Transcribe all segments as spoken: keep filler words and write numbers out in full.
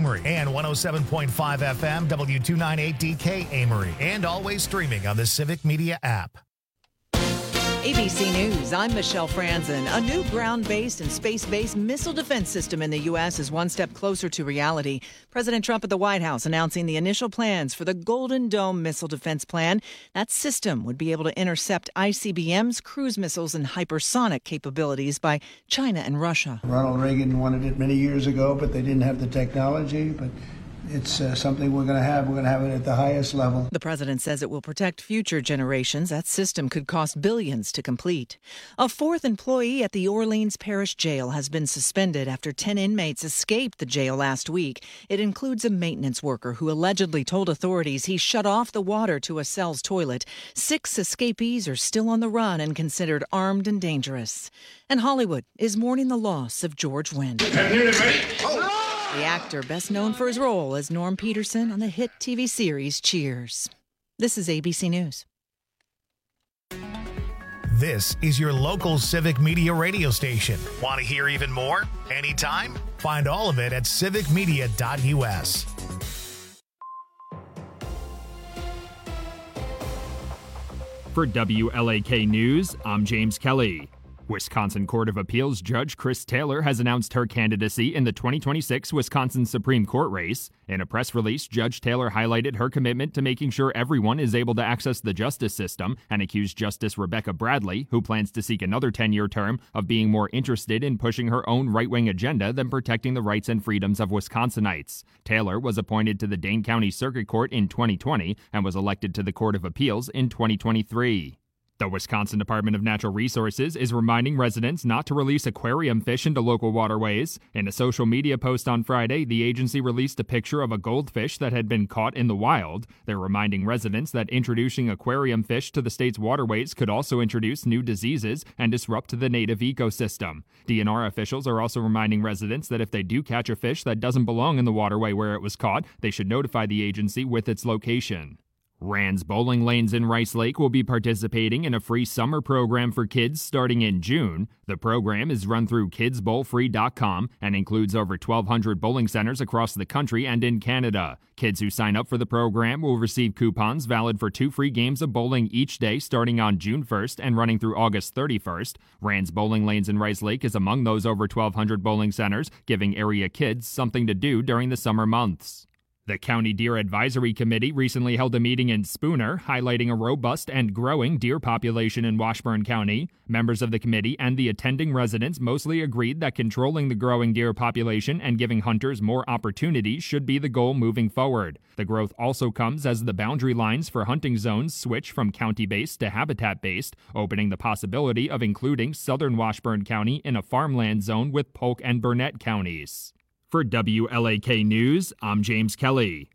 Amory, and one oh seven point five F M W two ninety-eight D K Amory, and always streaming on the Civic Media app. A B C News, I'm Michelle Franzen. A new ground-based and space-based missile defense system in the U S is one step closer to reality. President Trump at the White House announcing the initial plans for the Golden Dome Missile Defense Plan. That system would be able to intercept I C B M's cruise missiles and hypersonic capabilities by China and Russia. Ronald Reagan wanted it many years ago, but they didn't have the technology. But it's uh, something we're going to have. We're going to have it at the highest level. The president says it will protect future generations. That system could cost billions to complete. A fourth employee at the Orleans Parish Jail has been suspended after ten inmates escaped the jail last week. It includes a maintenance worker who allegedly told authorities he shut off the water to a cell's toilet. Six escapees are still on the run and considered armed and dangerous. And Hollywood is mourning the loss of George Wendt. Oh. The actor, best known for his role as Norm Peterson on the hit T V series Cheers. This is A B C News. This is your local Civic Media radio station. Want to hear even more? Anytime? Find all of it at civic media dot U S. For W L A K News, I'm James Kelly. Wisconsin Court of Appeals Judge Chris Taylor has announced her candidacy in the twenty twenty-six Wisconsin Supreme Court race. In a press release, Judge Taylor highlighted her commitment to making sure everyone is able to access the justice system and accused Justice Rebecca Bradley, who plans to seek another ten-year term, of being more interested in pushing her own right-wing agenda than protecting the rights and freedoms of Wisconsinites. Taylor was appointed to the Dane County Circuit Court in twenty twenty and was elected to the Court of Appeals in twenty twenty-three. The Wisconsin Department of Natural Resources is reminding residents not to release aquarium fish into local waterways. In a social media post on Friday, the agency released a picture of a goldfish that had been caught in the wild. They're reminding residents that introducing aquarium fish to the state's waterways could also introduce new diseases and disrupt the native ecosystem. D N R officials are also reminding residents that if they do catch a fish that doesn't belong in the waterway where it was caught, they should notify the agency with its location. Rand's Bowling Lanes in Rice Lake will be participating in a free summer program for kids starting in June. The program is run through kids bowl free dot com and includes over twelve hundred bowling centers across the country and in Canada. Kids who sign up for the program will receive coupons valid for two free games of bowling each day starting on June first and running through August thirty-first. Rand's Bowling Lanes in Rice Lake is among those over twelve hundred bowling centers, giving area kids something to do during the summer months. The County Deer Advisory Committee recently held a meeting in Spooner, highlighting a robust and growing deer population in Washburn County. Members of the committee and the attending residents mostly agreed that controlling the growing deer population and giving hunters more opportunities should be the goal moving forward. The growth also comes as the boundary lines for hunting zones switch from county-based to habitat-based, opening the possibility of including southern Washburn County in a farmland zone with Polk and Burnett counties. For W L A K News, I'm James Kelly.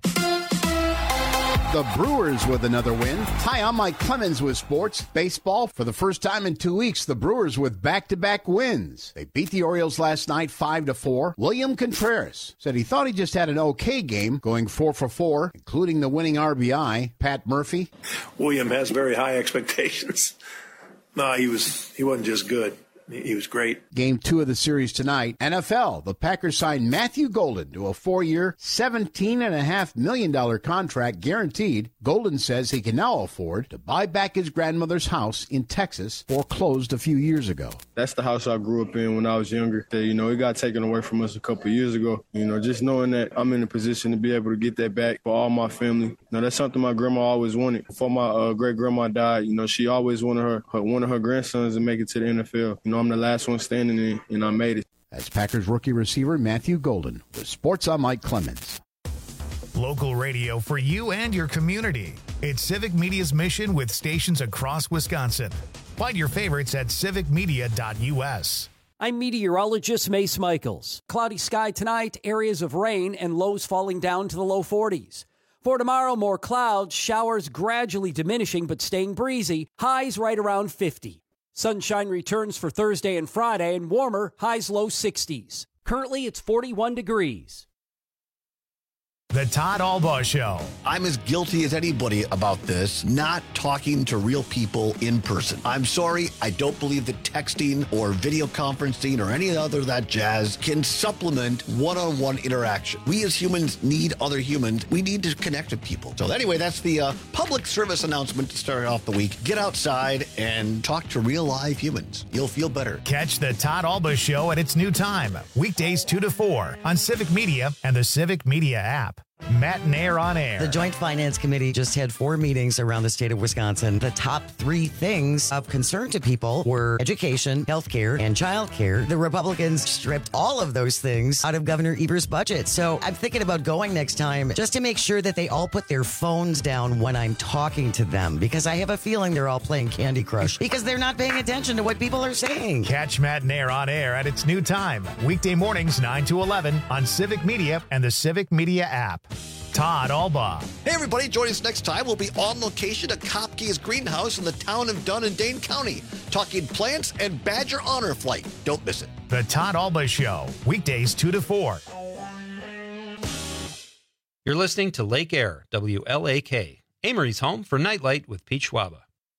The Brewers with another win. Hi, I'm Mike Clemens with sports. Baseball, for the first time in two weeks, the Brewers with back-to-back wins. They beat the Orioles last night five to four. William Contreras said he thought he just had an okay game, going four for four, including the winning R B I. Pat Murphy. William has very high expectations. No, he was he wasn't just good. He was great. Game two of the series tonight. N F L, the Packers signed Matthew Golden to a four-year, seventeen point five million dollars contract guaranteed. Golden says he can now afford to buy back his grandmother's house in Texas, foreclosed a few years ago. That's the house I grew up in when I was younger. That, you know, it got taken away from us a couple of years ago. You know, just knowing that I'm in a position to be able to get that back for all my family. You know, that's something my grandma always wanted. Before my uh, great-grandma died, you know, she always wanted her, her one of her grandsons to make it to the N F L. You know, I'm the last one standing in, and I made it. That's Packers rookie receiver Matthew Golden. With Sports, I'm Mike Clemens. Local radio for you and your community. It's Civic Media's mission with stations across Wisconsin. Find your favorites at civic media dot U S. I'm meteorologist Mace Michaels. Cloudy sky tonight, areas of rain, and lows falling down to the low forties. For tomorrow, more clouds, showers gradually diminishing but staying breezy, highs right around fifty. Sunshine returns for Thursday and Friday, and warmer, highs low sixties. Currently, it's forty-one degrees. The Todd Albaugh Show. I'm as guilty as anybody about this, not talking to real people in person. I'm sorry, I don't believe that texting or video conferencing or any other of that jazz can supplement one-on-one interaction. We as humans need other humans. We need to connect with people. So anyway, that's the uh, public service announcement to start off the week. Get outside and talk to real live humans. You'll feel better. Catch the Todd Albaugh Show at its new time, weekdays two to four on Civic Media and the Civic Media app. Matt Nair on air. The Joint Finance Committee just had four meetings around the state of Wisconsin. The top three things of concern to people were education, healthcare, and childcare. The Republicans stripped all of those things out of Governor Eber's budget. So I'm thinking about going next time just to make sure that they all put their phones down when I'm talking to them, because I have a feeling they're all playing Candy Crush because they're not paying attention to what people are saying. Catch Matt Nair on air at its new time, weekday mornings nine to eleven on Civic Media and the Civic Media app. Todd Albaugh. Hey, everybody, join us next time. We'll be on location at Kopke's Greenhouse in the town of Dunn in Dane County, talking plants and Badger Honor Flight. Don't miss it. The Todd Albaugh Show, weekdays two to four. You're listening to Lake Air, W L A K, Amory's home for Nightlight with Pete Schwaba.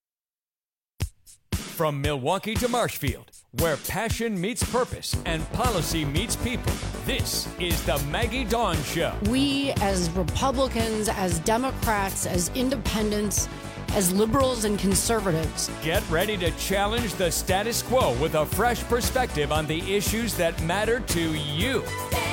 From Milwaukee to Marshfield, where passion meets purpose and policy meets people, this is the Maggie Dawn Show. We, as Republicans, as Democrats, as independents, as liberals and conservatives, get ready to challenge the status quo with a fresh perspective on the issues that matter to you.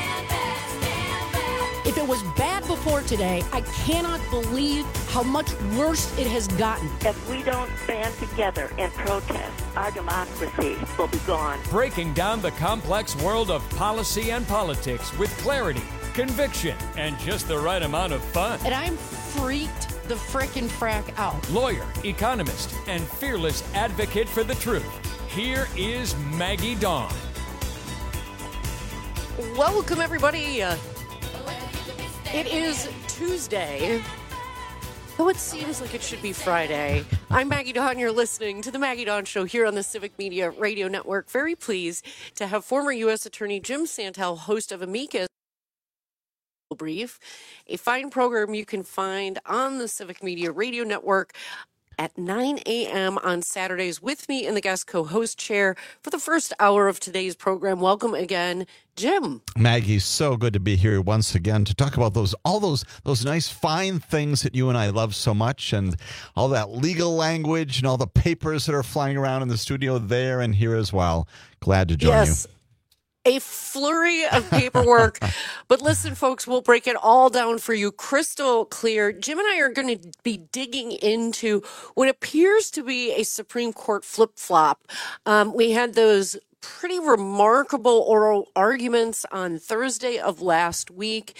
If it was bad before today, I cannot believe how much worse it has gotten. If we don't band together and protest, our democracy will be gone. Breaking down the complex world of policy and politics with clarity, conviction, and just the right amount of fun. And I'm freaked the frickin' frack out. Lawyer, economist, and fearless advocate for the truth. Here is Maggie Dawn. Welcome, everybody. Uh, It is Tuesday, though it seems like it should be Friday. I'm Maggie Dawn. You're listening to the Maggie Dawn Show here on the Civic Media Radio Network. Very pleased to have former U S Attorney Jim Santel, host of Amicus Brief, a fine program you can find on the Civic Media Radio Network at nine a.m. on Saturdays with me in the guest co-host chair for the first hour of today's program. Welcome again, Jim. Maggie, so good to be here once again to talk about those all those those nice fine things that you and I love so much, and all that legal language and all the papers that are flying around in the studio there and here as well. Glad to join yes. you. A flurry of paperwork. But listen, folks, we'll break it all down for you crystal clear. Jim and I are going to be digging into what appears to be a Supreme Court flip-flop. Um, we had those pretty remarkable oral arguments on Thursday of last week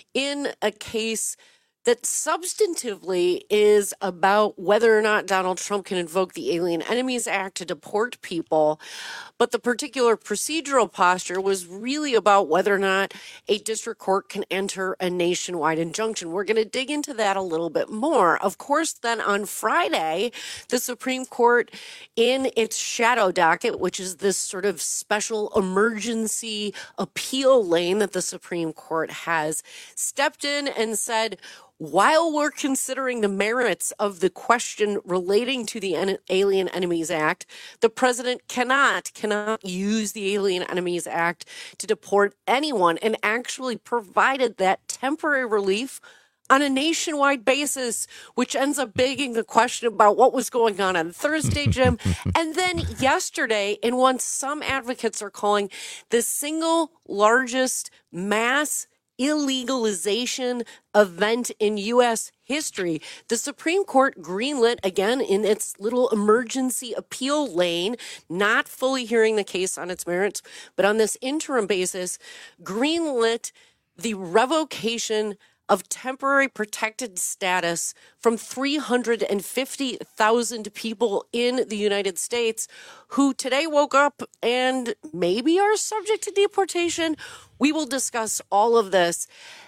in a case that substantively is about whether or not Donald Trump can invoke the Alien Enemies Act to deport people. But the particular procedural posture was really about whether or not a district court can enter a nationwide injunction. We're going to dig into that a little bit more. Of course, then on Friday, the Supreme Court, in its shadow docket, which is this sort of special emergency appeal lane that the Supreme Court has, stepped in and said, while we're considering the merits of the question relating to the Alien Enemies Act, the president cannot, cannot use the Alien Enemies Act to deport anyone, and actually provided that temporary relief on a nationwide basis, which ends up begging the question about what was going on on Thursday, Jim. And then yesterday, in what some advocates are calling the single largest mass illegalization event in U S history, the Supreme Court greenlit, again in its little emergency appeal lane, not fully hearing the case on its merits, but on this interim basis, greenlit the revocation of temporary protected status from three hundred fifty thousand people in the United States who today woke up and maybe are subject to deportation. We will discuss all of this.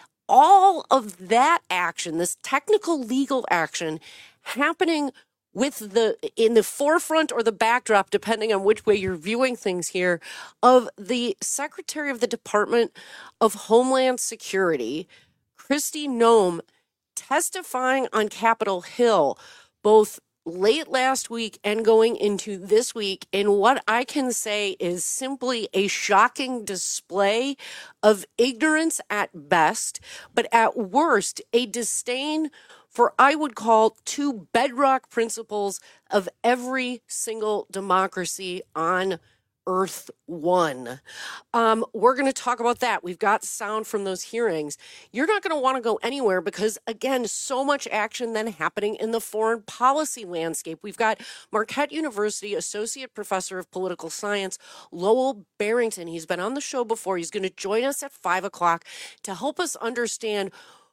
All of that action, this technical legal action, happening with the in the forefront or the backdrop, depending on which way you're viewing things here, of the Secretary of the Department of Homeland Security, Kristi Noem testifying on Capitol Hill, both late last week and going into this week, in what I can say is simply a shocking display of ignorance at best, but at worst, a disdain for, I would call, two bedrock principles of every single democracy on Earth One. Um, we're going to talk about that. We've got sound from those hearings. You're not going to want to go anywhere because, again, so much action then happening in the foreign policy landscape. We've got Marquette University Associate Professor of Political Science, Lowell Barrington. He's been on the show before. He's going to join us at five o'clock to help us understand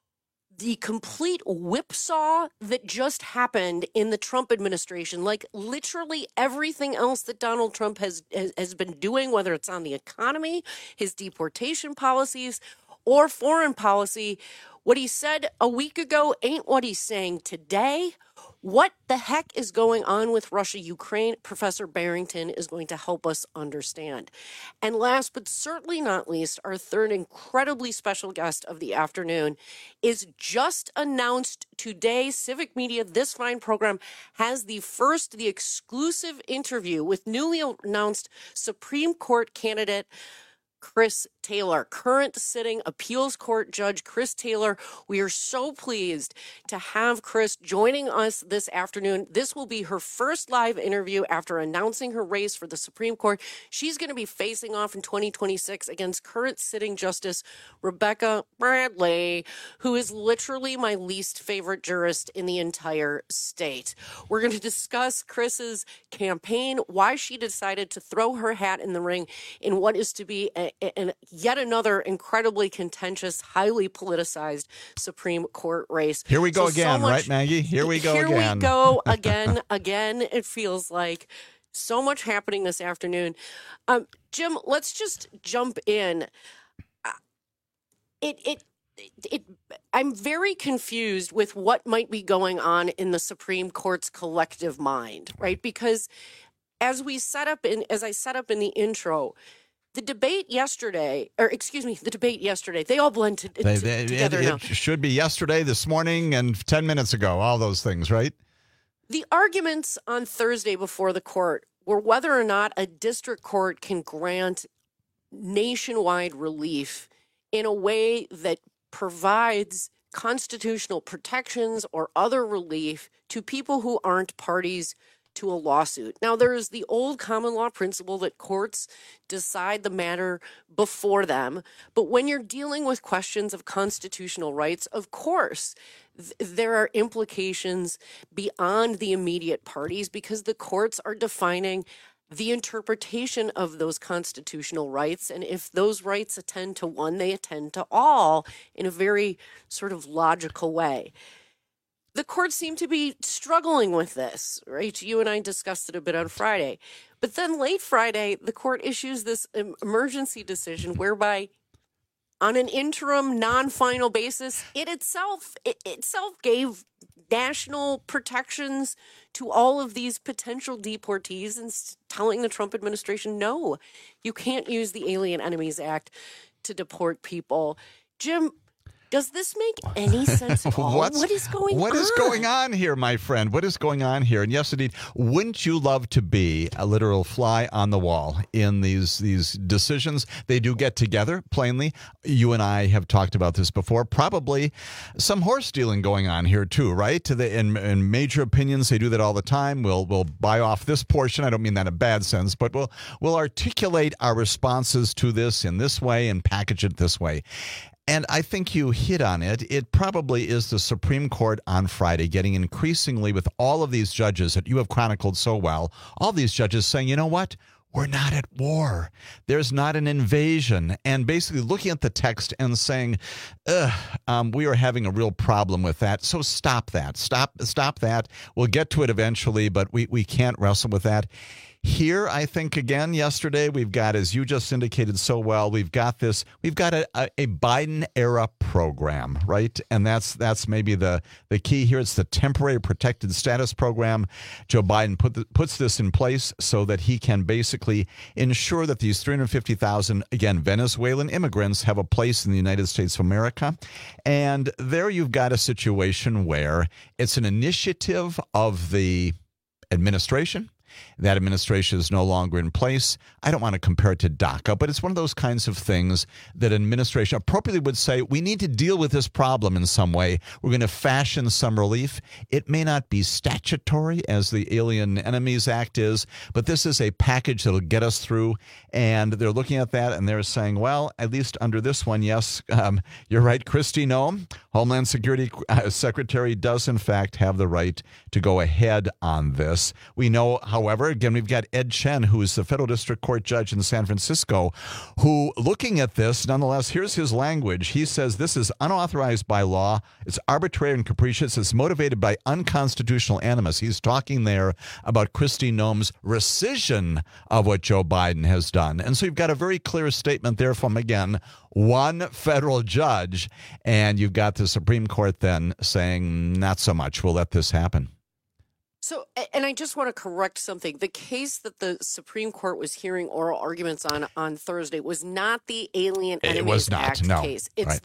the complete whipsaw that just happened in the Trump administration. Like literally everything else that Donald Trump has, has has been doing, whether it's on the economy, his deportation policies, or foreign policy, what he said a week ago ain't what he's saying today. What the heck is going on with Russia, Ukraine? Professor Barrington is going to help us understand. And last but certainly not least, our third incredibly special guest of the afternoon is just announced today. Civic Media, this fine program, has the first, the exclusive interview with newly announced Supreme Court candidate Chris Taylor, current sitting appeals court judge Chris Taylor. We are so pleased to have Chris joining us this afternoon. This will be her first live interview after announcing her race for the Supreme Court. She's going to be facing off in twenty twenty-six against current sitting Justice Rebecca Bradley, who is literally my least favorite jurist in the entire state. We're going to discuss Chris's campaign, why she decided to throw her hat in the ring in what is to be a and yet another incredibly contentious, highly politicized Supreme Court race. Here we go so, again, so much, right, Maggie? Here we go here again. Here we go again, again. It feels like so much happening this afternoon. Um, Jim, let's just jump in. Uh, it, it, it, it, I'm very confused with what might be going on in the Supreme Court's collective mind, right? Because as we set up in, as I set up in the intro, the debate yesterday, or excuse me, the debate yesterday, they all blend to, they, they, together it, now. It should be yesterday, this morning, and ten minutes ago, all those things, right? The arguments on Thursday before the court were whether or not a district court can grant nationwide relief in a way that provides constitutional protections or other relief to people who aren't parties to a lawsuit. Now, there is the old common law principle that courts decide the matter before them. But when you're dealing with questions of constitutional rights, of course, th- there are implications beyond the immediate parties because the courts are defining the interpretation of those constitutional rights. And if those rights attend to one, they attend to all in a very sort of logical way. The courts seem to be struggling with this, right? You and I discussed it a bit on Friday. But then late Friday, the court issues this emergency decision whereby on an interim, non-final basis, it itself it itself gave national protections to all of these potential deportees and telling the Trump administration, no, you can't use the Alien Enemies Act to deport people. Jim, does this make any sense at all? What is going what on? What is going on here, my friend? What is going on here? And yes, indeed, wouldn't you love to be a literal fly on the wall in these these decisions? They do get together, plainly. You and I have talked about this before. Probably some horse dealing going on here, too, right? The, in, in major opinions, they do that all the time. We'll we'll buy off this portion. I don't mean that in a bad sense, but we'll we'll articulate our responses to this in this way and package it this way. And I think you hit on it. It probably is the Supreme Court on Friday getting increasingly, with all of these judges that you have chronicled so well, all these judges saying, you know what? We're not at war. There's not an invasion. And basically looking at the text and saying, Ugh, um, we are having a real problem with that. So stop that. Stop, stop that. We'll get to it eventually, but we, we can't wrestle with that. Here, I think, again, yesterday, we've got, as you just indicated so well, we've got this, we've got a, a, a Biden-era program, right? And that's that's maybe the, the key here. It's the Temporary Protected Status Program. Joe Biden put the, puts this in place so that he can basically ensure that these three hundred fifty thousand, again, Venezuelan immigrants have a place in the United States of America. And there you've got a situation where it's an initiative of the administration. That administration is no longer in place. I don't want to compare it to DACA, but it's one of those kinds of things that administration appropriately would say, we need to deal with this problem in some way. We're going to fashion some relief. It may not be statutory as the Alien Enemies Act is, but this is a package that will get us through. And they're looking at that and they're saying, well, at least under this one, yes, um, you're right. Kristi Noem, Homeland Security uh, Secretary, does in fact have the right to go ahead on this. We know how However, again, we've got Ed Chen, who is the federal district court judge in San Francisco, who, looking at this, nonetheless, here's his language. He says this is unauthorized by law. It's arbitrary and capricious. It's motivated by unconstitutional animus. He's talking there about Kristi Noem's rescission of what Joe Biden has done. And so you've got a very clear statement there from, again, one federal judge. And you've got the Supreme Court then saying, not so much. We'll let this happen. So, and I just want to correct something. The case that the Supreme Court was hearing oral arguments on on Thursday was not the Alien Enemies it was not, Act no. case. It's right. the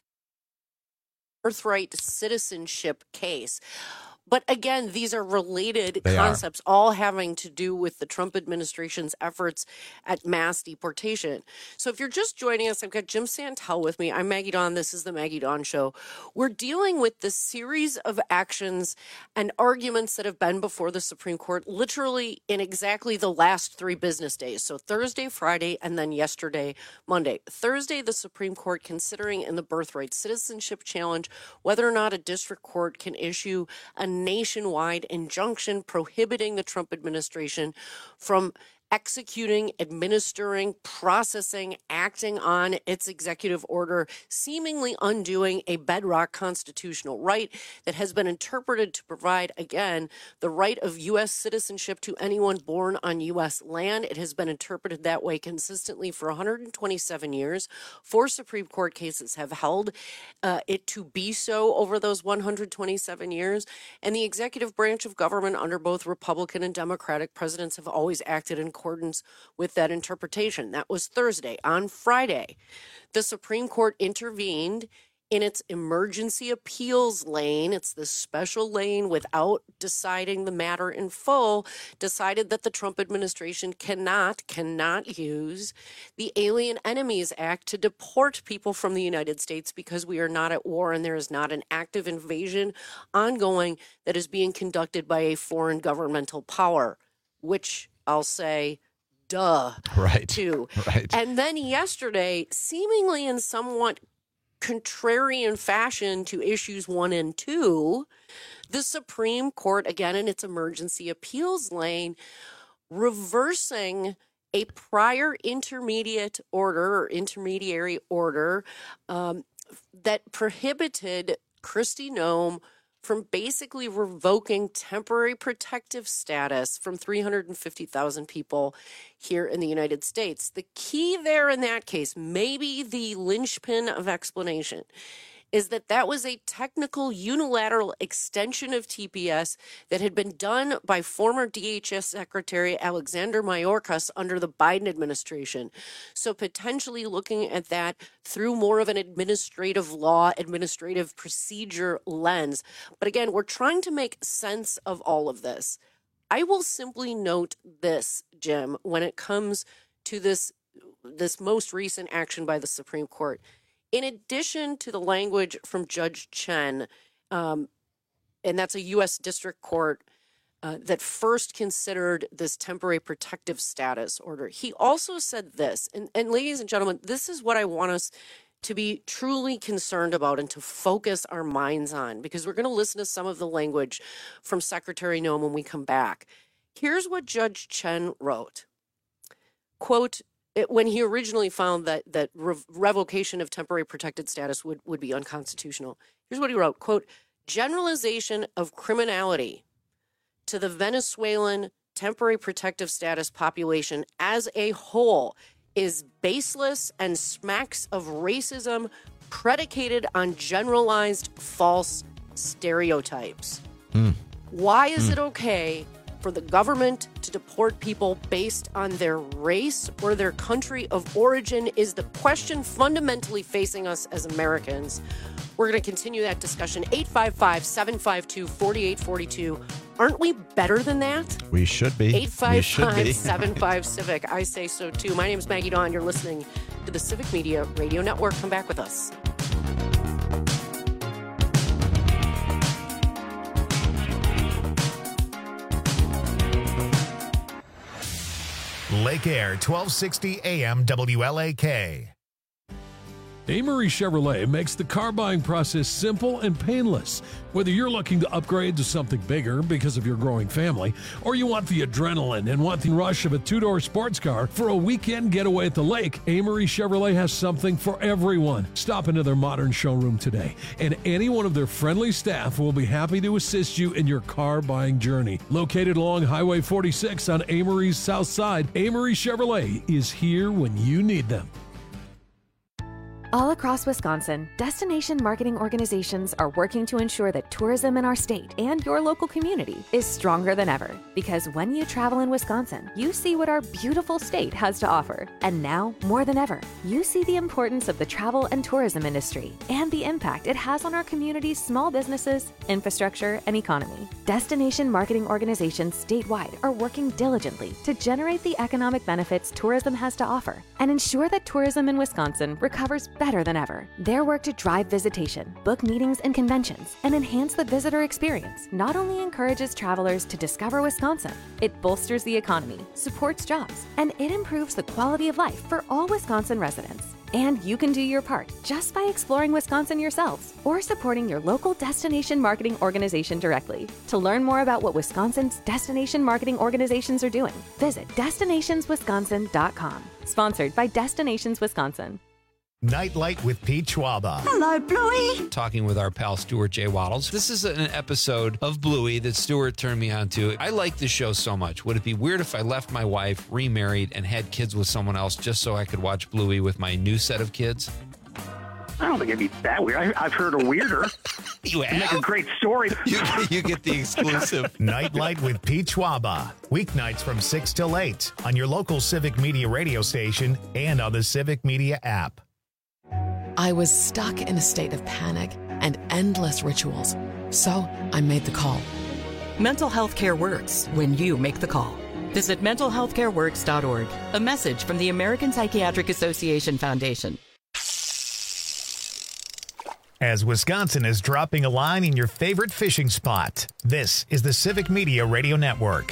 birthright citizenship case. But again, these are related They concepts, are. all having to do with the Trump administration's efforts at mass deportation. So if you're just joining us, I've got Jim Santel with me. I'm Maggie Dawn. This is the Maggie Dawn Show. We're dealing with the series of actions and arguments that have been before the Supreme Court literally in exactly the last three business days. So Thursday, Friday, and then yesterday, Monday. Thursday, the Supreme Court considering in the birthright citizenship challenge whether or not a district court can issue a nationwide injunction prohibiting the Trump administration from executing, administering, processing, acting on its executive order, seemingly undoing a bedrock constitutional right that has been interpreted to provide, again, the right of U S citizenship to anyone born on U S land. It has been interpreted that way consistently for one hundred twenty-seven years. Four Supreme Court cases have held uh, it to be so over those one hundred twenty-seven years. And the executive branch of government under both Republican and Democratic presidents have always acted in accordance with that interpretation. That was Thursday. On Friday, the Supreme Court intervened in its emergency appeals lane. It's the special lane without deciding the matter in full, decided that the Trump administration cannot, cannot use the Alien Enemies Act to deport people from the United States because we are not at war and there is not an active invasion ongoing that is being conducted by a foreign governmental power, which I'll say, duh, right. too. Right. And then yesterday, seemingly in somewhat contrarian fashion to issues one and two, the Supreme Court, again in its emergency appeals lane, reversing a prior intermediate order or intermediary order um, that prohibited Kristi Noem from basically revoking temporary protective status from three hundred fifty thousand people here in the United States. The key there in that case, maybe the linchpin of explanation, is that that was a technical unilateral extension of T P S that had been done by former D H S Secretary Alexander Mayorkas under the Biden administration. So potentially looking at that through more of an administrative law, administrative procedure lens. But again, we're trying to make sense of all of this. I will simply note this, Jim, when it comes to this, this most recent action by the Supreme Court. In addition to the language from Judge Chen, um, and that's a U S district court uh, that first considered this temporary protective status order, he also said this, and, and ladies and gentlemen, this is what I want us to be truly concerned about and to focus our minds on, because we're going to listen to some of the language from Secretary Noem when we come back. Here's what Judge Chen wrote. Quote, It, when he originally found that that rev- revocation of temporary protected status would, would be unconstitutional. Here's what he wrote, quote, generalization of criminality to the Venezuelan temporary protective status population as a whole is baseless and smacks of racism predicated on generalized false stereotypes. Mm. Why is Mm. it okay for the government to deport people based on their race or their country of origin is the question fundamentally facing us as Americans. We're going to continue that discussion. eight five five, seven five two, four eight four two. Aren't we better than that? We should be. eight five five, We should seven five, Civic. I say so too. My name is Maggie Dawn. You're listening to the Civic Media Radio Network. Come back with us. Lake Air, twelve sixty A M W L A K. Amory Chevrolet makes the car buying process simple and painless. Whether you're looking to upgrade to something bigger because of your growing family, or you want the adrenaline and want the rush of a two-door sports car for a weekend getaway at the lake, Amory Chevrolet has something for everyone. Stop into their modern showroom today, and any one of their friendly staff will be happy to assist you in your car buying journey. Located along Highway forty-six on Amory's south side, Amory Chevrolet is here when you need them. All across Wisconsin, destination marketing organizations are working to ensure that tourism in our state and your local community is stronger than ever. Because when you travel in Wisconsin, you see what our beautiful state has to offer. And now, more than ever, you see the importance of the travel and tourism industry and the impact it has on our community's small businesses, infrastructure, and economy. Destination marketing organizations statewide are working diligently to generate the economic benefits tourism has to offer and ensure that tourism in Wisconsin recovers better than ever. Their work to drive visitation, book meetings and conventions, and enhance the visitor experience not only encourages travelers to discover Wisconsin, it bolsters the economy, supports jobs, and it improves the quality of life for all Wisconsin residents. And you can do your part just by exploring Wisconsin yourselves or supporting your local destination marketing organization directly. To learn more about what Wisconsin's destination marketing organizations are doing, visit destinations wisconsin dot com. Sponsored by Destinations Wisconsin. Nightlight with Pete Schwaba. Hello, Bluey. Talking with our pal Stuart J. Waddles. This is an episode of Bluey that Stuart turned me on to. I like this show so much. Would it be weird if I left my wife, remarried, and had kids with someone else just so I could watch Bluey with my new set of kids? I don't think it'd be that weird. I, I've heard a weirder. You have? Make a great story. You, you get the exclusive. Nightlight with Pete Schwaba. Weeknights from six till eight on your local Civic Media radio station and on the Civic Media app. I was stuck in a state of panic and endless rituals. So I made the call. Mental health care works when you make the call. Visit mental health care works dot org. A message from the American Psychiatric Association Foundation. As Wisconsin is dropping a line in your favorite fishing spot, this is the Civic Media Radio Network.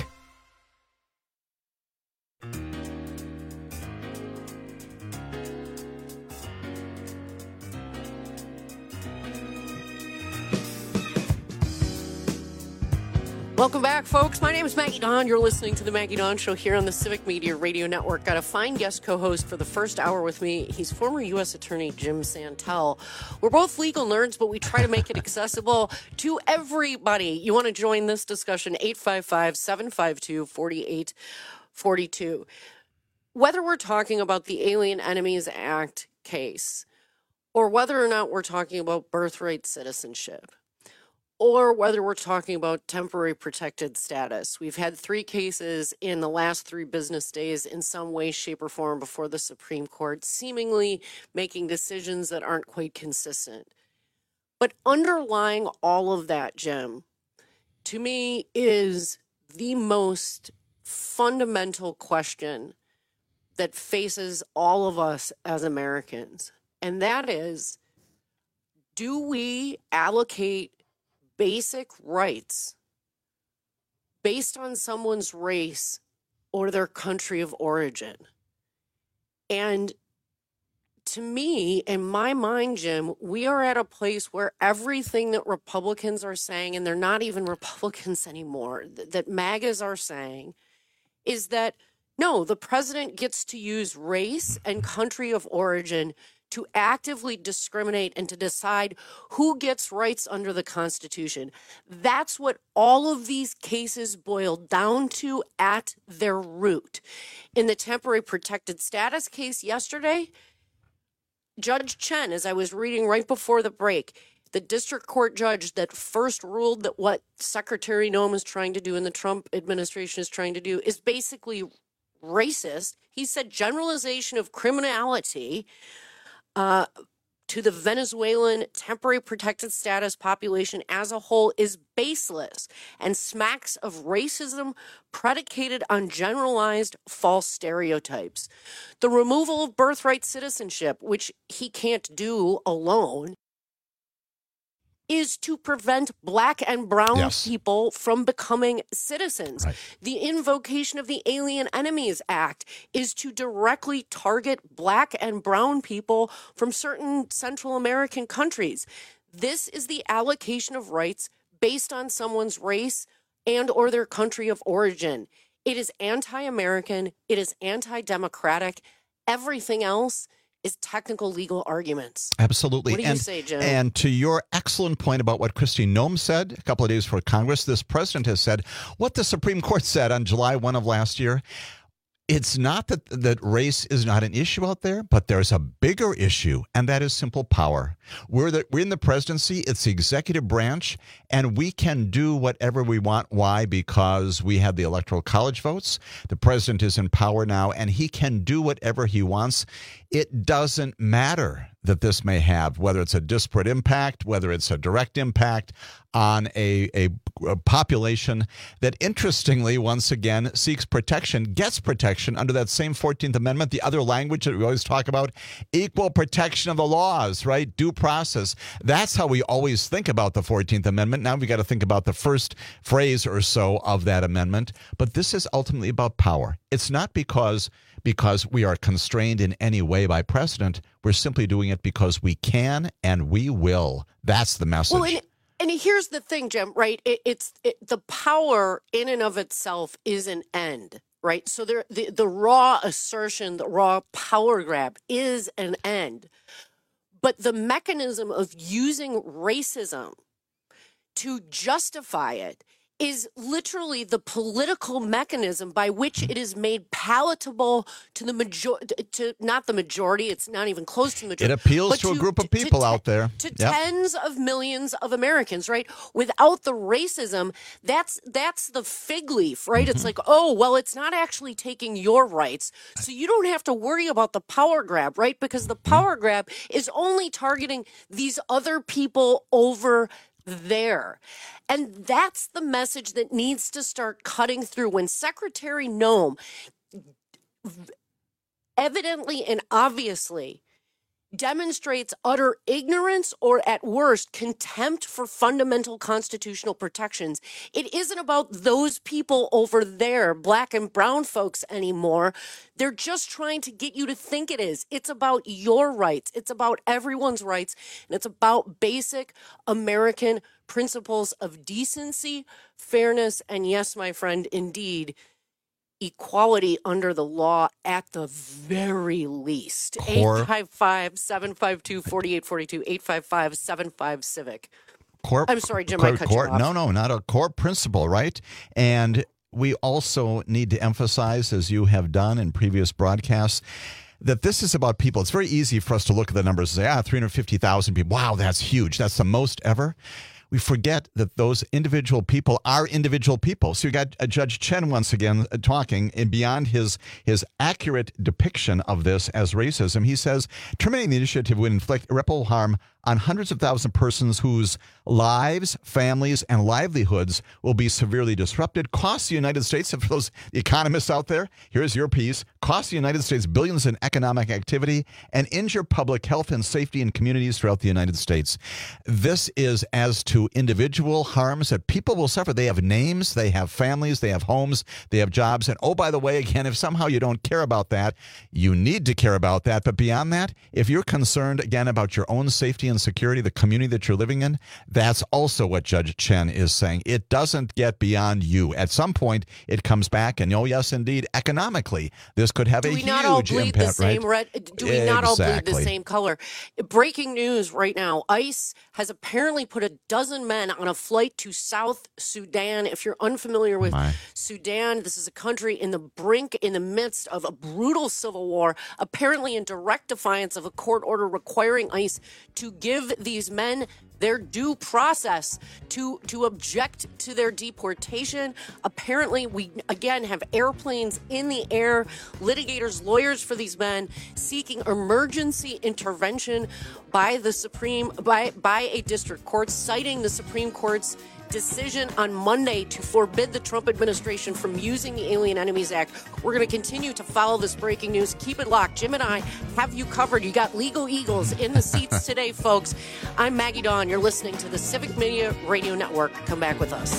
Welcome back, folks. My name is Maggie Dawn. You're listening to the Maggie Dawn Show here on the Civic Media Radio Network. Got a fine guest co-host for the first hour with me. He's former U S Attorney Jim Santel. We're both legal nerds, but we try to make it accessible to everybody. You want to join this discussion, eight five five, seven five two, four eight four two. Whether we're talking about the Alien Enemies Act case, or whether or not we're talking about birthright citizenship, or whether we're talking about temporary protected status. We've had three cases in the last three business days in some way, shape, or form before the Supreme Court, seemingly making decisions that aren't quite consistent. But underlying all of that, Jim, to me is the most fundamental question that faces all of us as Americans. And that is, do we allocate basic rights based on someone's race or their country of origin? And to me, in my mind, Jim, we are at a place where everything that Republicans are saying, and they're not even Republicans anymore, th- that MAGAs are saying, is that, no, the president gets to use race and country of origin to actively discriminate and to decide who gets rights under the Constitution. That's what all of these cases boil down to at their root. In the temporary protected status case yesterday, Judge Chen, as I was reading right before the break, the district court judge that first ruled that what Secretary Noem is trying to do and the Trump administration is trying to do is basically racist. He said generalization of criminality uh, to the Venezuelan temporary protected status population as a whole is baseless and smacks of racism predicated on generalized false stereotypes. The removal of birthright citizenship, which he can't do alone, is to prevent black and brown Yes. people from becoming citizens. Right. The invocation of the Alien Enemies Act is to directly target black and brown people from certain Central American countries. This is the allocation of rights based on someone's race and or their country of origin. It is anti-American. It is anti-democratic. Everything else is technical legal arguments. Absolutely. What do you and, say, Jim? And to your excellent point about what Kristi Noem said a couple of days before Congress, this president has said what the Supreme Court said on July first of last year. It's not that, that race is not an issue out there, but there's a bigger issue, and that is simple power. We're, the, we're in the presidency. It's the executive branch, and we can do whatever we want. Why? Because we have the Electoral College votes. The president is in power now, and he can do whatever he wants. It doesn't matter that this may have, whether it's a disparate impact, whether it's a direct impact on a, a, a population that, interestingly, once again, seeks protection, gets protection under that same fourteenth Amendment, the other language that we always talk about, equal protection of the laws, right? Due process. That's how we always think about the fourteenth Amendment. Now we got to think about the first phrase or so of that amendment. But this is ultimately about power. It's not because because we are constrained in any way by precedent. We're simply doing it because we can and we will. That's the message. Well, and, and here's the thing, Jim, right? It, it's it, the power in and of itself is an end, right? So there, the, the raw assertion, the raw power grab is an end. But the mechanism of using racism to justify it is literally the political mechanism by which it is made palatable to the major to not the majority. It's not even close to the majority. It appeals but to, a group of people to, out there. To Yep. tens of millions of Americans, right? Without the racism, that's that's the fig leaf, right? It's like, oh, well, it's not actually taking your rights. So you don't have to worry about the power grab, right? Because the power grab is only targeting these other people over there. And that's the message that needs to start cutting through. When Secretary Noem evidently and obviously demonstrates utter ignorance or, at worst, contempt for fundamental constitutional protections, it isn't about those people over there, black and brown folks, anymore. They're just trying to get you to think it is. It's about your rights. It's about everyone's rights. And it's about basic American principles of decency, fairness, and yes, my friend, indeed, equality under the law at the very least. Core- eight five five, seven five two, four eight four two, eight five five, seven five, CIVIC. Core, I'm sorry, Jim, core, I cut core, you off. No, no, not a core principle, right? And we also need to emphasize, as you have done in previous broadcasts, that this is about people. It's very easy for us to look at the numbers and say, ah, three hundred fifty thousand people. Wow, that's huge. That's the most ever. We forget that those individual people are individual people. So you got uh, Judge Chen once again uh, talking, and beyond his his accurate depiction of this as racism, he says terminating the initiative would inflict irreparable harm on hundreds of thousands of persons whose lives, families, and livelihoods will be severely disrupted, cost the United States, for those economists out there, here's your piece, cost the United States billions in economic activity, and injure public health and safety in communities throughout the United States. This is as to individual harms that people will suffer. They have names, they have families, they have homes, they have jobs. And oh, by the way, again, if somehow you don't care about that, you need to care about that. But beyond that, if you're concerned, again, about your own safety and security, the community that you're living in, that's also what Judge Chen is saying. It doesn't get beyond you. At some point, it comes back, and oh, yes, indeed, economically, this could have do a we huge not all bleed impact, the same right? red? Do we not all bleed the Exactly. same color? Breaking news right now. ICE has apparently put a dozen men on a flight to South Sudan. If you're unfamiliar with My. Sudan, this is a country in the brink, in the midst of a brutal civil war, apparently in direct defiance of a court order requiring ICE to give these men their due process, to to object to their deportation. Apparently, we again have airplanes in the air, litigators, lawyers for these men seeking emergency intervention by the Supreme by by a district court, citing the Supreme Court's decision on Monday to forbid the Trump administration from using the Alien Enemies Act. We're going to continue to follow this breaking news. Keep it locked. Jim and I have you covered. You got legal eagles in the seats today, folks. I'm Maggie Dawn. You're listening to the Civic Media Radio Network. Come back with us.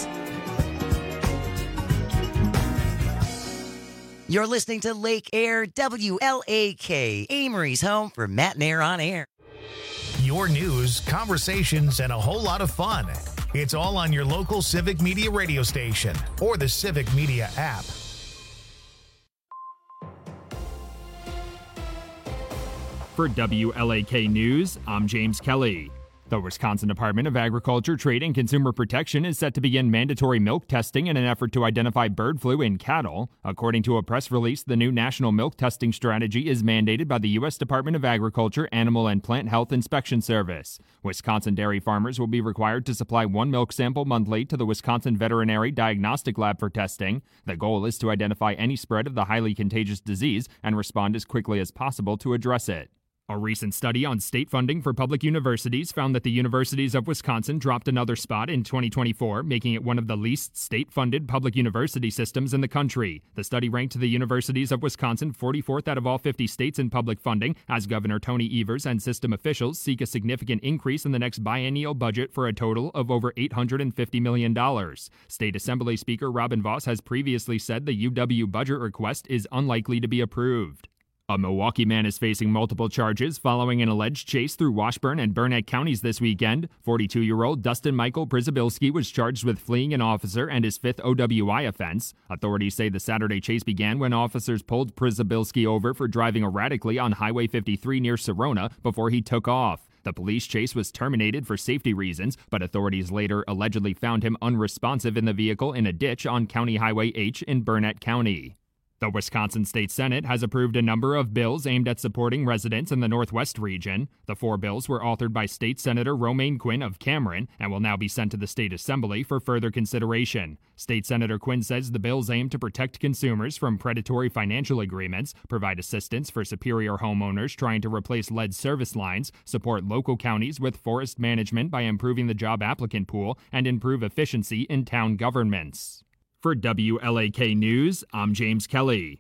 You're listening to Lake Air, W L A K, Amory's home for Matt and Air on Air. Your news, conversations, and a whole lot of fun. It's all on your local Civic Media radio station or the Civic Media app. For W L A K News, I'm James Kelly. The Wisconsin Department of Agriculture, Trade, and Consumer Protection is set to begin mandatory milk testing in an effort to identify bird flu in cattle. According to a press release, the new national milk testing strategy is mandated by the U S Department of Agriculture Animal and Plant Health Inspection Service. Wisconsin dairy farmers will be required to supply one milk sample monthly to the Wisconsin Veterinary Diagnostic Lab for testing. The goal is to identify any spread of the highly contagious disease and respond as quickly as possible to address it. A recent study on state funding for public universities found that the universities of Wisconsin dropped another spot in twenty twenty-four, making it one of the least state-funded public university systems in the country. The study ranked the universities of Wisconsin forty-fourth out of all fifty states in public funding, as Governor Tony Evers and system officials seek a significant increase in the next biennial budget for a total of over eight hundred fifty million dollars. State Assembly Speaker Robin Vos has previously said the U W budget request is unlikely to be approved. A Milwaukee man is facing multiple charges following an alleged chase through Washburn and Burnett counties this weekend. forty-two-year-old Dustin Michael Przybilski was charged with fleeing an officer and his fifth O W I offense. Authorities say the Saturday chase began when officers pulled Przybilski over for driving erratically on Highway fifty-three near Sorona before he took off. The police chase was terminated for safety reasons, but authorities later allegedly found him unresponsive in the vehicle in a ditch on County Highway H in Burnett County. The Wisconsin State Senate has approved a number of bills aimed at supporting residents in the Northwest region. The four bills were authored by State Senator Romaine Quinn of Cameron and will now be sent to the State Assembly for further consideration. State Senator Quinn says the bills aim to protect consumers from predatory financial agreements, provide assistance for Superior homeowners trying to replace lead service lines, support local counties with forest management by improving the job applicant pool, and improve efficiency in town governments. For W L A K News, I'm James Kelly.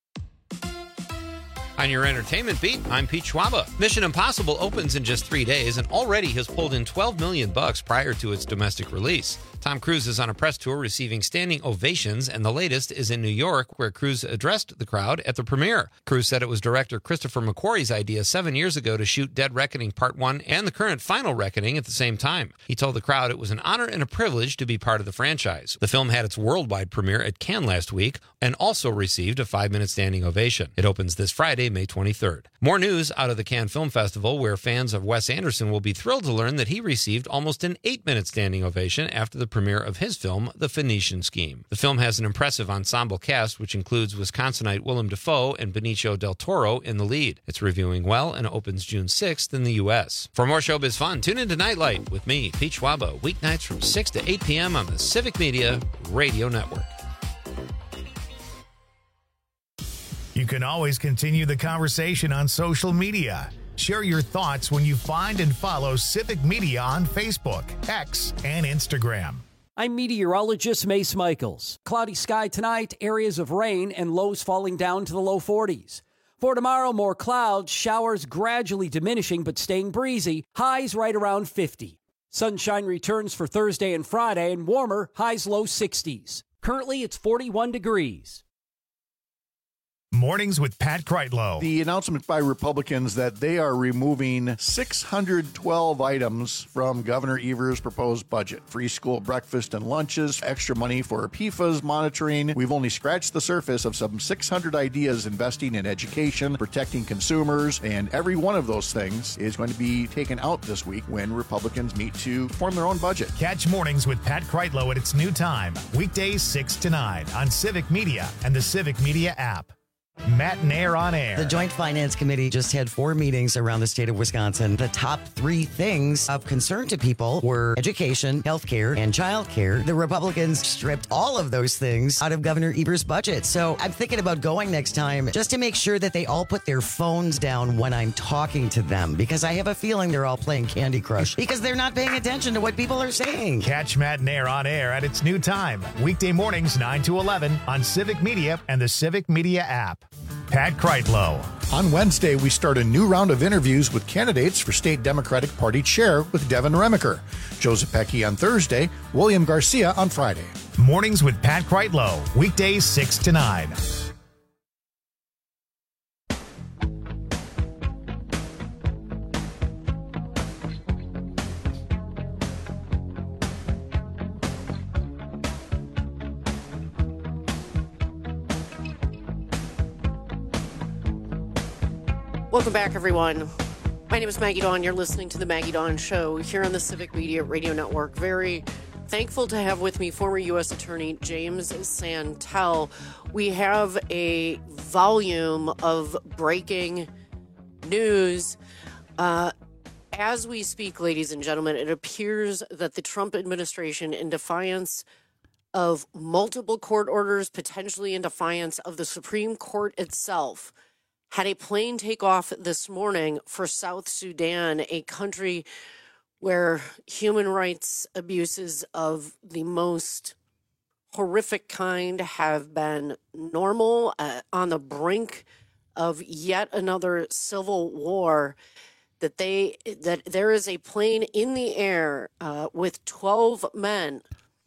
On your entertainment beat, I'm Pete Schwaba. Mission Impossible opens in just three days and already has pulled in twelve million bucks prior to its domestic release. Tom Cruise is on a press tour receiving standing ovations, and the latest is in New York, where Cruise addressed the crowd at the premiere. Cruise said it was director Christopher McQuarrie's idea seven years ago to shoot Dead Reckoning Part one and the current Final Reckoning at the same time. He told the crowd it was an honor and a privilege to be part of the franchise. The film had its worldwide premiere at Cannes last week and also received a five-minute standing ovation. It opens this Friday, May twenty-third. More news out of the Cannes Film Festival, where fans of Wes Anderson will be thrilled to learn that he received almost an eight-minute standing ovation after the premiere of his film, The Phoenician Scheme. The film has an impressive ensemble cast, which includes Wisconsinite Willem Dafoe and Benicio del Toro in the lead. It's reviewing well and opens June sixth in the U S. For more showbiz fun, tune into Nightlight with me, Pete Schwaba, weeknights from six to eight p.m. on the Civic Media Radio Network. You can always continue the conversation on social media. Share your thoughts when you find and follow Civic Media on Facebook, X, and Instagram. I'm meteorologist Mace Michaels. Cloudy sky tonight, areas of rain and lows falling down to the low forties. For tomorrow, more clouds, showers gradually diminishing but staying breezy, highs right around fifty. Sunshine returns for Thursday and Friday and warmer, highs low sixties. Currently, it's forty-one degrees. Mornings with Pat Kreitlow. The announcement by Republicans that they are removing six hundred twelve items from Governor Evers' proposed budget. Free school breakfast and lunches, extra money for P FAS monitoring. We've only scratched the surface of some six hundred ideas investing in education, protecting consumers, and every one of those things is going to be taken out this week when Republicans meet to form their own budget. Catch Mornings with Pat Kreitlow at its new time, weekdays six to nine on Civic Media and the Civic Media app. Matt and Air on Air. The Joint Finance Committee just had four meetings around the state of Wisconsin. The top three things of concern to people were education, healthcare, and childcare. The Republicans stripped all of those things out of Governor Evers' budget. So I'm thinking about going next time just to make sure that they all put their phones down when I'm talking to them, because I have a feeling they're all playing Candy Crush because they're not paying attention to what people are saying. Catch Matt and Air on Air at its new time, weekday mornings nine to eleven on Civic Media and the Civic Media app. Pat Kreitlow. On Wednesday, we start a new round of interviews with candidates for State Democratic Party Chair with Devin Remaker. Joseph Pecky on Thursday, William Garcia on Friday. Mornings with Pat Kreitlow, weekdays six to nine. Welcome back, everyone. My name is Maggie Dawn. You're listening to The Maggie Dawn Show here on the Civic Media Radio Network. Very thankful to have with me former U S Attorney James Santel. We have a volume of breaking news. Uh, as we speak, ladies and gentlemen, it appears that the Trump administration, in defiance of multiple court orders, potentially in defiance of the Supreme Court itself, had a plane take off this morning for South Sudan, a country where human rights abuses of the most horrific kind have been normal, uh, on the brink of yet another civil war. That they that there is a plane in the air uh, with twelve men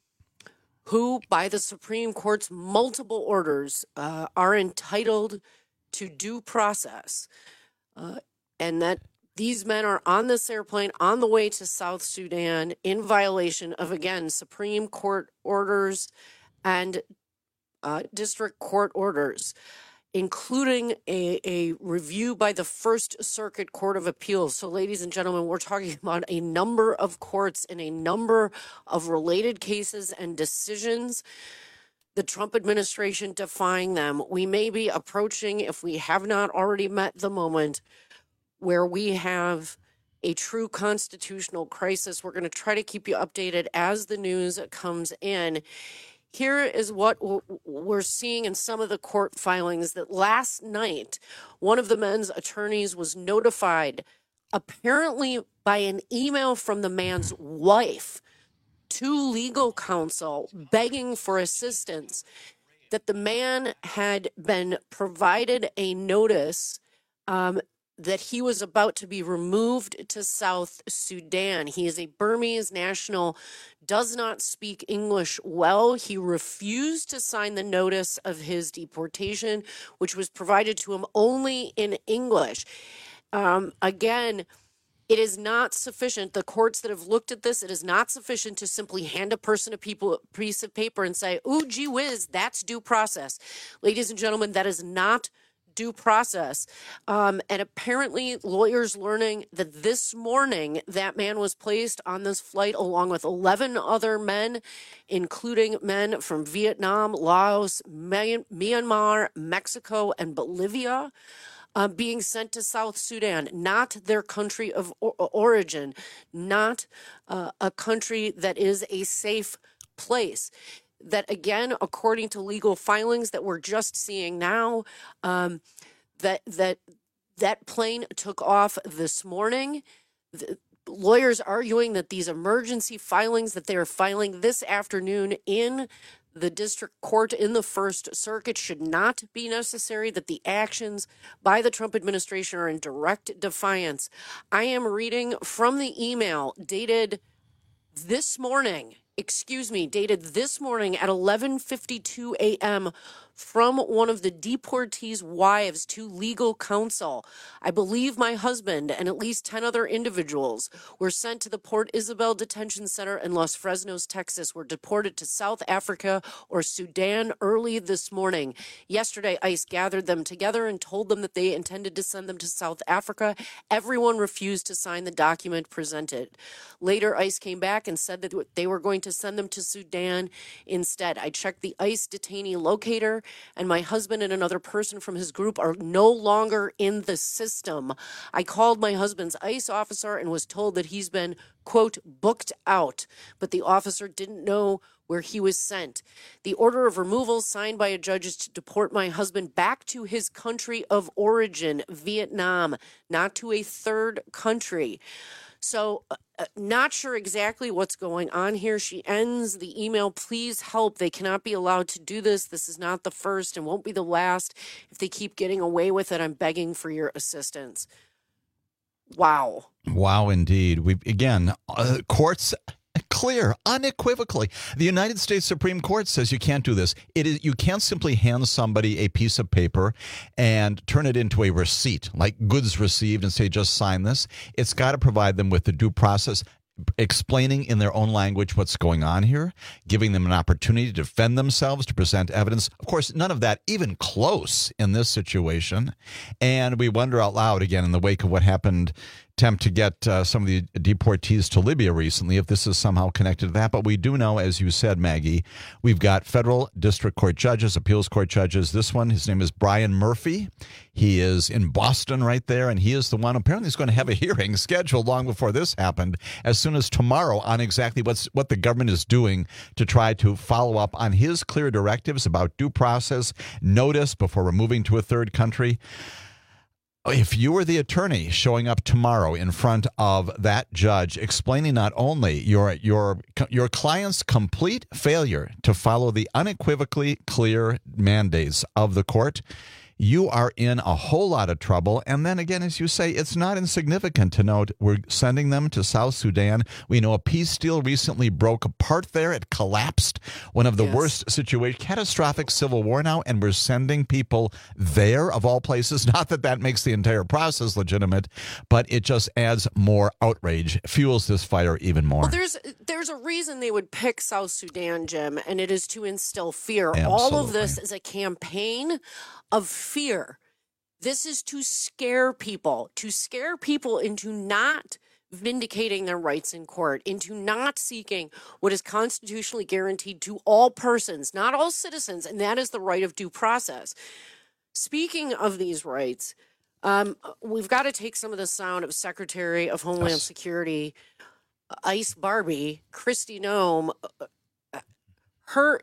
who, by the Supreme Court's multiple orders, uh, are entitled to due process, uh, and that these men are on this airplane on the way to South Sudan in violation of, again, Supreme Court orders and uh, district court orders, including a, a review by the First Circuit Court of Appeals. So, ladies and gentlemen, we're talking about a number of courts in a number of related cases and decisions. The Trump administration defying them. We may be approaching, if we have not already met the moment where we have a true constitutional crisis. We're going to try to keep you updated as the news comes in. Here is what we're seeing in some of the court filings, that last night, one of the men's attorneys was notified, apparently by an email from the man's wife, to legal counsel begging for assistance, that the man had been provided a notice um, that he was about to be removed to South Sudan. He is a Burmese national, does not speak English well. He refused to sign the notice of his deportation, which was provided to him only in English. Um, again, it is not sufficient. The courts that have looked at this, it is not sufficient to simply hand a person a people, piece of paper and say, ooh, gee whiz, that's due process. Ladies and gentlemen, that is not due process. Um, and apparently lawyers learning that this morning that man was placed on this flight along with eleven other men, including men from Vietnam, Laos, Myanmar, Mexico, and Bolivia. Uh, being sent to South Sudan, not their country of or- origin, not uh, a country that is a safe place. That, again, according to legal filings that we're just seeing now, um, that that that plane took off this morning. The lawyers arguing that these emergency filings that they are filing this afternoon in the district court in the First Circuit should not be necessary, that the actions by the Trump administration are in direct defiance. I am reading from the email dated this morning. excuse me, dated this morning at eleven fifty-two a.m. from one of the deportees' wives to legal counsel. I believe my husband and at least ten other individuals were sent to the Port Isabel Detention Center in Los Fresnos, Texas, were deported to South Africa or Sudan early this morning. Yesterday, ICE gathered them together and told them that they intended to send them to South Africa. Everyone refused to sign the document presented. Later, ICE came back and said that they were going to send them to Sudan instead. I checked the ICE detainee locator, and my husband and another person from his group are no longer in the system. I called my husband's ICE officer and was told that he's been, quote, booked out, but the officer didn't know where he was sent. The order of removal signed by a judge is to deport my husband back to his country of origin, Vietnam, not to a third country. So, uh, not sure exactly what's going on here. She ends the email, please help. They cannot be allowed to do this. This is not the first and won't be the last. If they keep getting away with it, I'm begging for your assistance. Wow. Wow, indeed. We again, uh, courts clear unequivocally. The United States Supreme Court says you can't do this. It is you can't simply hand somebody a piece of paper and turn it into a receipt, like goods received, and say just sign this. It's got to provide them with the due process, explaining in their own language what's going on here, giving them an opportunity to defend themselves, to present evidence. Of course, none of that even close in this situation. And we wonder out loud, again, in the wake of what happened, attempt to get uh, some of the deportees to Libya recently, if this is somehow connected to that. But we do know, as you said, Maggie, we've got federal district court judges, appeals court judges. This one, his name is Brian Murphy. He is in Boston right there, and he is the one apparently is going to have a hearing scheduled long before this happened, as soon as tomorrow, on exactly what's what the government is doing to try to follow up on his clear directives about due process, notice before removing to a third country. If you were the attorney showing up tomorrow in front of that judge, explaining not only your your your client's complete failure to follow the unequivocally clear mandates of the court, you are in a whole lot of trouble. And then again, as you say, it's not insignificant to note we're sending them to South Sudan. We know a peace deal recently broke apart there. It collapsed. One of the yes. worst situations, catastrophic civil war now, and we're sending people there, of all places. Not that that makes the entire process legitimate, but it just adds more outrage, fuels this fire even more. Well, there's there's a reason they would pick South Sudan, Jim, and it is to instill fear. Absolutely. All of this is a campaign of fear. This is to scare people, to scare people into not vindicating their rights in court, into not seeking what is constitutionally guaranteed to all persons, not all citizens, and that is the right of due process. Speaking of these rights, um, we've got to take some of the sound of Secretary of Homeland yes. Security, Ice Barbie, Kristi Noem, her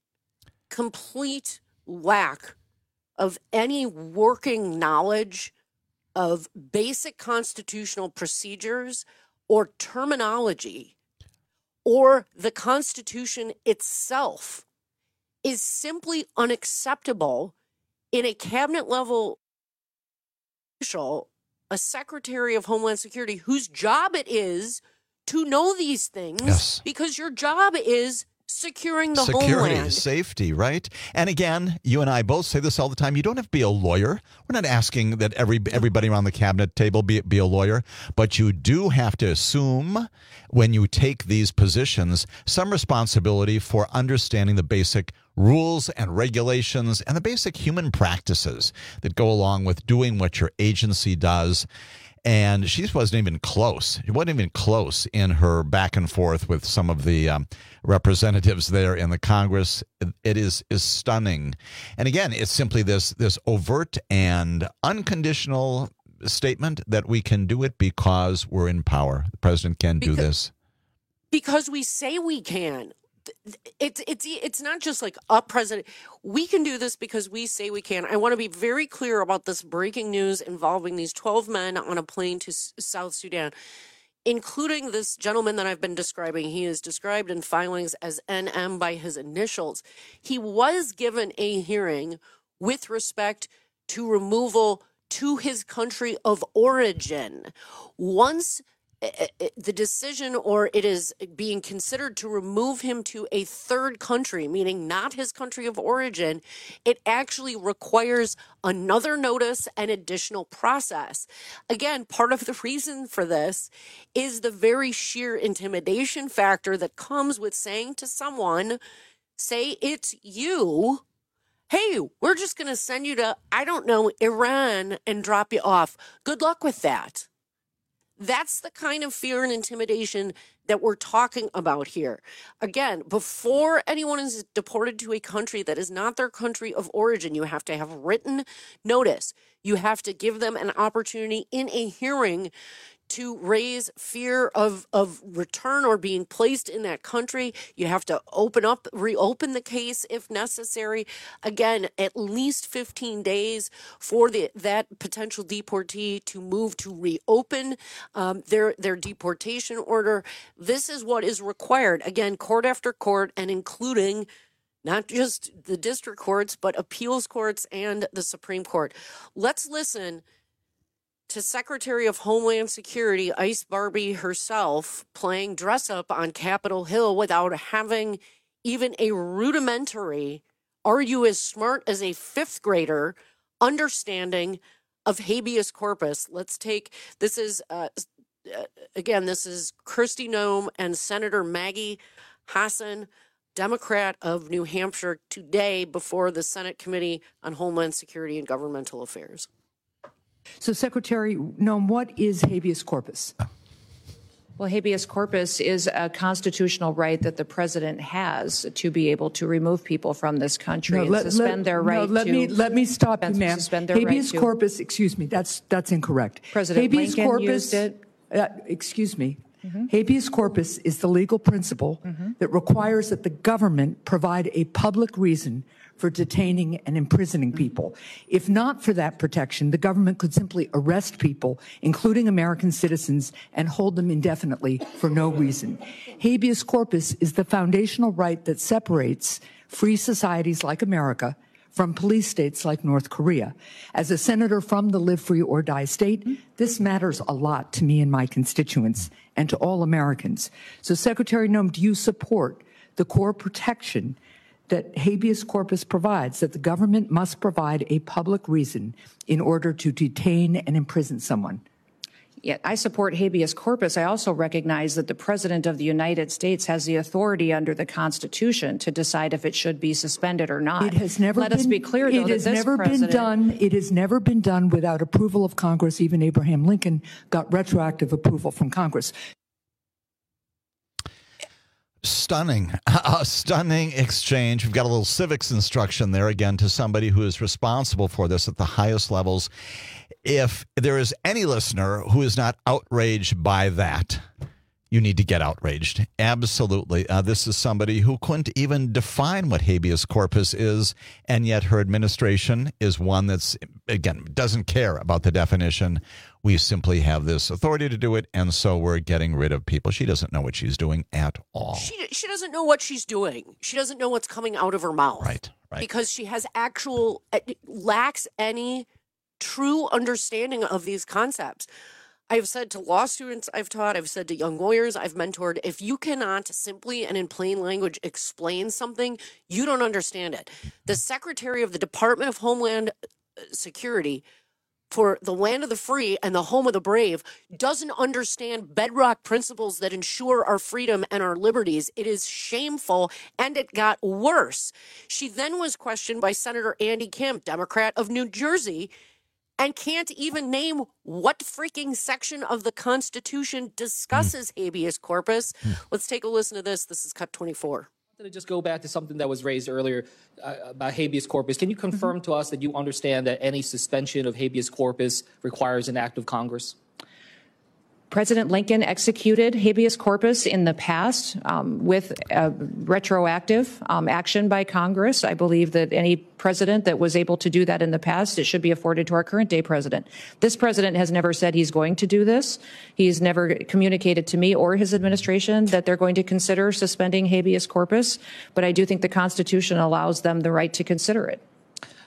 complete lack of any working knowledge of basic constitutional procedures or terminology or the Constitution itself is simply unacceptable in a cabinet level official, a Secretary of Homeland Security, whose job it is to know these things yes. because your job is securing the Security, homeland. Safety, right? And again, you and I both say this all the time. You don't have to be a lawyer. We're not asking that every everybody around the cabinet table be, be a lawyer, but you do have to assume when you take these positions some responsibility for understanding the basic rules and regulations and the basic human practices that go along with doing what your agency does. And she wasn't even close. She wasn't even close in her back and forth with some of the um, representatives there in the Congress. It is is stunning. And again, it's simply this this overt and unconditional statement that we can do it because we're in power. The president can do because, this. Because we say we can. It's it's it's not just like a president. We can do this because we say we can. I want to be very clear about this breaking news involving these twelve men on a plane to S- South Sudan, including this gentleman that I've been describing. He is described in filings as N M by his initials. He was given a hearing with respect to removal to his country of origin. Once the decision, or it is being considered to remove him to a third country, meaning not his country of origin, it actually requires another notice and additional process. Again, part of the reason for this is the very sheer intimidation factor that comes with saying to someone, say it's you, hey, we're just going to send you to, I don't know, Iran and drop you off. Good luck with that. That's the kind of fear and intimidation that we're talking about here. Again, before anyone is deported to a country that is not their country of origin, you have to have written notice. You have to give them an opportunity in a hearing to raise fear of, of return or being placed in that country. You have to open up, reopen the case if necessary. Again, at least fifteen days for the that potential deportee to move to reopen um, their, their deportation order. This is what is required. Again, court after court, and including not just the district courts, but appeals courts and the Supreme Court. Let's listen to Secretary of Homeland Security Ice Barbie herself playing dress up on Capitol Hill without having even a rudimentary, are you as smart as a fifth grader, understanding of habeas corpus. Let's take, this is, uh, again, this is Kristi Noem and Senator Maggie Hassan, Democrat of New Hampshire, today before the Senate Committee on Homeland Security and Governmental Affairs. So, Secretary Noem, what is habeas corpus? Well, habeas corpus is a constitutional right that the president has to be able to remove people from this country no, and let, suspend let, their right no, let to. Me, let me stop you, ma'am. Habeas right to, corpus, excuse me, that's that's incorrect. President habeas Lincoln corpus, used it. Uh, excuse me. Mm-hmm. Habeas corpus is the legal principle mm-hmm. that requires that the government provide a public reason for detaining and imprisoning people. If not for that protection, the government could simply arrest people, including American citizens, and hold them indefinitely for no reason. Habeas corpus is the foundational right that separates free societies like America from police states like North Korea. As a senator from the Live Free or Die state, this matters a lot to me and my constituents and to all Americans. So, Secretary Noem, do you support the core protection that habeas corpus provides, that the government must provide a public reason in order to detain and imprison someone? Yeah, I support habeas corpus. I also recognize that the President of the United States has the authority under the Constitution to decide if it should be suspended or not. It has never Let been, us be clear, though, it has that this never president, been done. It has never been done without approval of Congress. Even Abraham Lincoln got retroactive approval from Congress. Stunning, a stunning exchange. We've got a little civics instruction there again to somebody who is responsible for this at the highest levels. If there is any listener who is not outraged by that, you need to get outraged. Absolutely. Uh, this is somebody who couldn't even define what habeas corpus is, and yet her administration is one that's, again, doesn't care about the definition. We simply have this authority to do it, and so we're getting rid of people. She doesn't know what she's doing at all. She she doesn't know what she's doing. She doesn't know what's coming out of her mouth. Right, right. Because she has actual, lacks any true understanding of these concepts. I've said to law students I've taught, I've said to young lawyers I've mentored, if you cannot simply and in plain language explain something, you don't understand it. The Secretary of the Department of Homeland Security for the land of the free and the home of the brave doesn't understand bedrock principles that ensure our freedom and our liberties. It is shameful, and it got worse. She then was questioned by Senator Andy Kim, Democrat of New Jersey, and can't even name what freaking section of the Constitution discusses mm. habeas corpus. Mm. Let's take a listen to this. This is Cut twenty-four. To just go back to something that was raised earlier uh, about habeas corpus, can you confirm mm-hmm. to us that you understand that any suspension of habeas corpus requires an act of Congress? President Lincoln executed habeas corpus in the past um, with a retroactive um, action by Congress. I believe that any president that was able to do that in the past, it should be afforded to our current day president. This president has never said he's going to do this. He's never communicated to me or his administration that they're going to consider suspending habeas corpus, but I do think the Constitution allows them the right to consider it.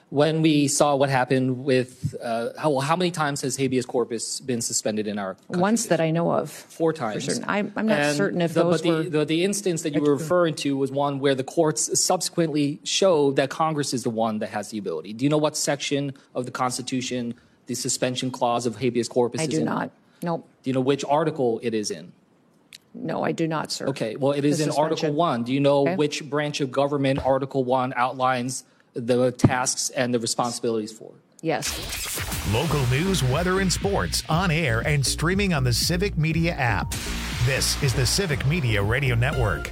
when we saw what happened with uh, how how many times has habeas corpus been suspended in our country? Once that I know of. Four times. For certain. I, I'm not And certain if the, those but were. the, the, the instance that you were referring to was one where the courts subsequently showed that Congress is the one that has the ability. Do you know what section of the Constitution the suspension clause of habeas corpus I is do in? not. Nope. Do you know which article it is in? No, I do not, sir. Okay, well, it is The in Article suspension. one. Do you know Okay. which branch of government Article one outlines the tasks and the responsibilities for? Yes. Local news, weather, and sports on air and streaming on the Civic Media app. This is the Civic Media Radio Network.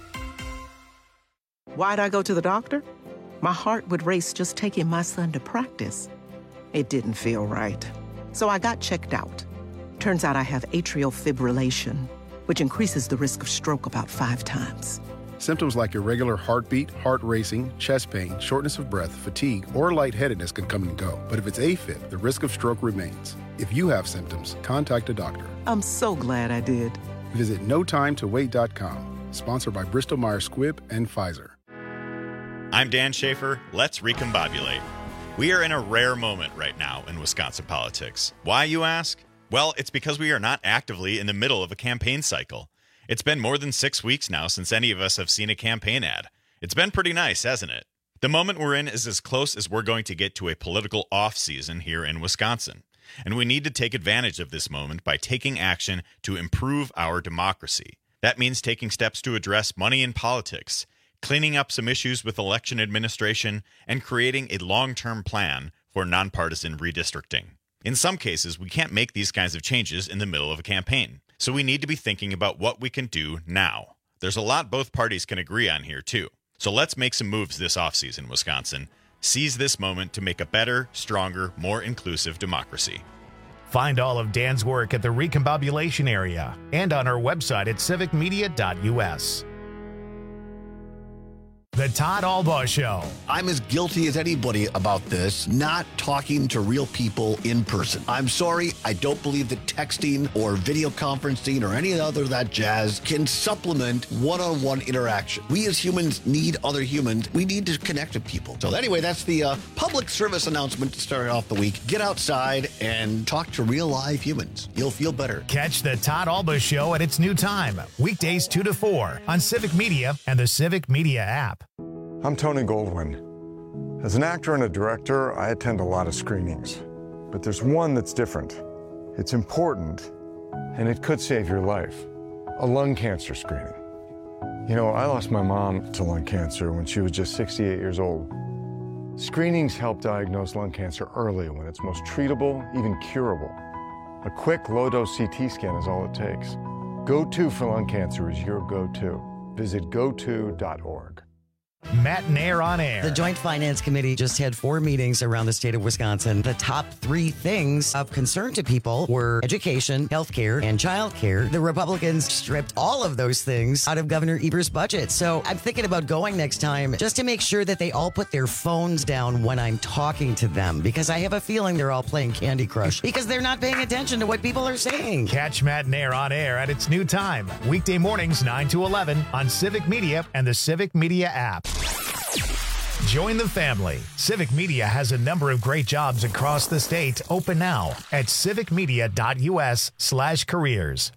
Why'd I go to the doctor? My heart would race just taking my son to practice. It didn't feel right. So I got checked out. Turns out I have atrial fibrillation, which increases the risk of stroke about five times. Symptoms like irregular heartbeat, heart racing, chest pain, shortness of breath, fatigue, or lightheadedness can come and go. But if it's AFib, the risk of stroke remains. If you have symptoms, contact a doctor. I'm so glad I did. Visit no time to wait dot com. Sponsored by Bristol Myers Squibb and Pfizer. I'm Dan Schaefer. Let's recombobulate. We are in a rare moment right now in Wisconsin politics. Why, you ask? Well, it's because we are not actively in the middle of a campaign cycle. It's been more than six weeks now since any of us have seen a campaign ad. It's been pretty nice, hasn't it? The moment we're in is as close as we're going to get to a political off-season here in Wisconsin. And we need to take advantage of this moment by taking action to improve our democracy. That means taking steps to address money in politics, cleaning up some issues with election administration, and creating a long-term plan for nonpartisan redistricting. In some cases, we can't make these kinds of changes in the middle of a campaign, so we need to be thinking about what we can do now. There's a lot both parties can agree on here, too. So let's make some moves this offseason, Wisconsin. Seize this moment to make a better, stronger, more inclusive democracy. Find all of Dan's work at the Recombobulation area and on our website at civic media dot u s. The Todd Albaugh Show. I'm as guilty as anybody about this, not talking to real people in person. I'm sorry, I don't believe that texting or video conferencing or any other of that jazz can supplement one-on-one interaction. We as humans need other humans. We need to connect with people. So anyway, that's the uh, public service announcement to start off the week. Get outside and talk to real live humans. You'll feel better. Catch the Todd Albaugh Show at its new time, weekdays two to four on Civic Media and the Civic Media app. I'm Tony Goldwyn. As an actor and a director, I attend a lot of screenings. But there's one that's different. It's important, and it could save your life. A lung cancer screening. You know, I lost my mom to lung cancer when she was just sixty-eight years old. Screenings help diagnose lung cancer early when it's most treatable, even curable. A quick, low-dose C T scan is all it takes. Go To for lung cancer is your go-to. Visit go to dot org. Matt Nair on air. The Joint Finance Committee just had four meetings around the state of Wisconsin. The top three things of concern to people were education, healthcare, and childcare. The Republicans stripped all of those things out of Governor Evers' budget. So I'm thinking about going next time just to make sure that they all put their phones down when I'm talking to them, because I have a feeling they're all playing Candy Crush because they're not paying attention to what people are saying. Catch Matt Nair on air at its new time, weekday mornings nine to eleven on Civic Media and the Civic Media app. Join the family. Civic Media has a number of great jobs across the state open now at civic media dot u s slash careers.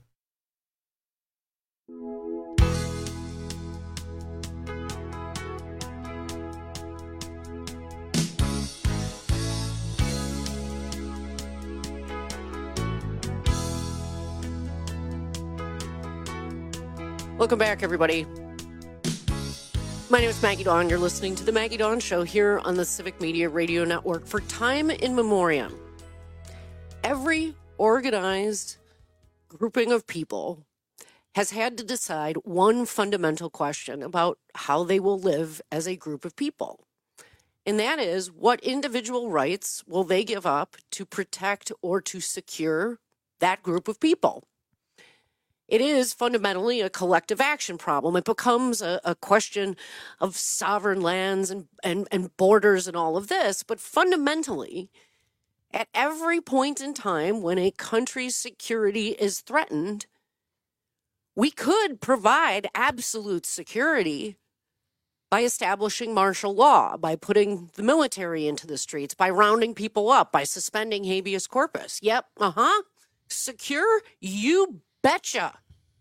Welcome back, everybody. My name is Maggie Dawn. You're listening to The Maggie Dawn Show here on the Civic Media Radio Network. For time in memoriam, every organized grouping of people has had to decide one fundamental question about how they will live as a group of people. And that is, what individual rights will they give up to protect or to secure that group of people? It is fundamentally a collective action problem. It becomes a, a question of sovereign lands and, and, and borders and all of this. But fundamentally, at every point in time when a country's security is threatened, we could provide absolute security by establishing martial law, by putting the military into the streets, by rounding people up, by suspending habeas corpus. Yep, uh-huh. Secure? You betcha.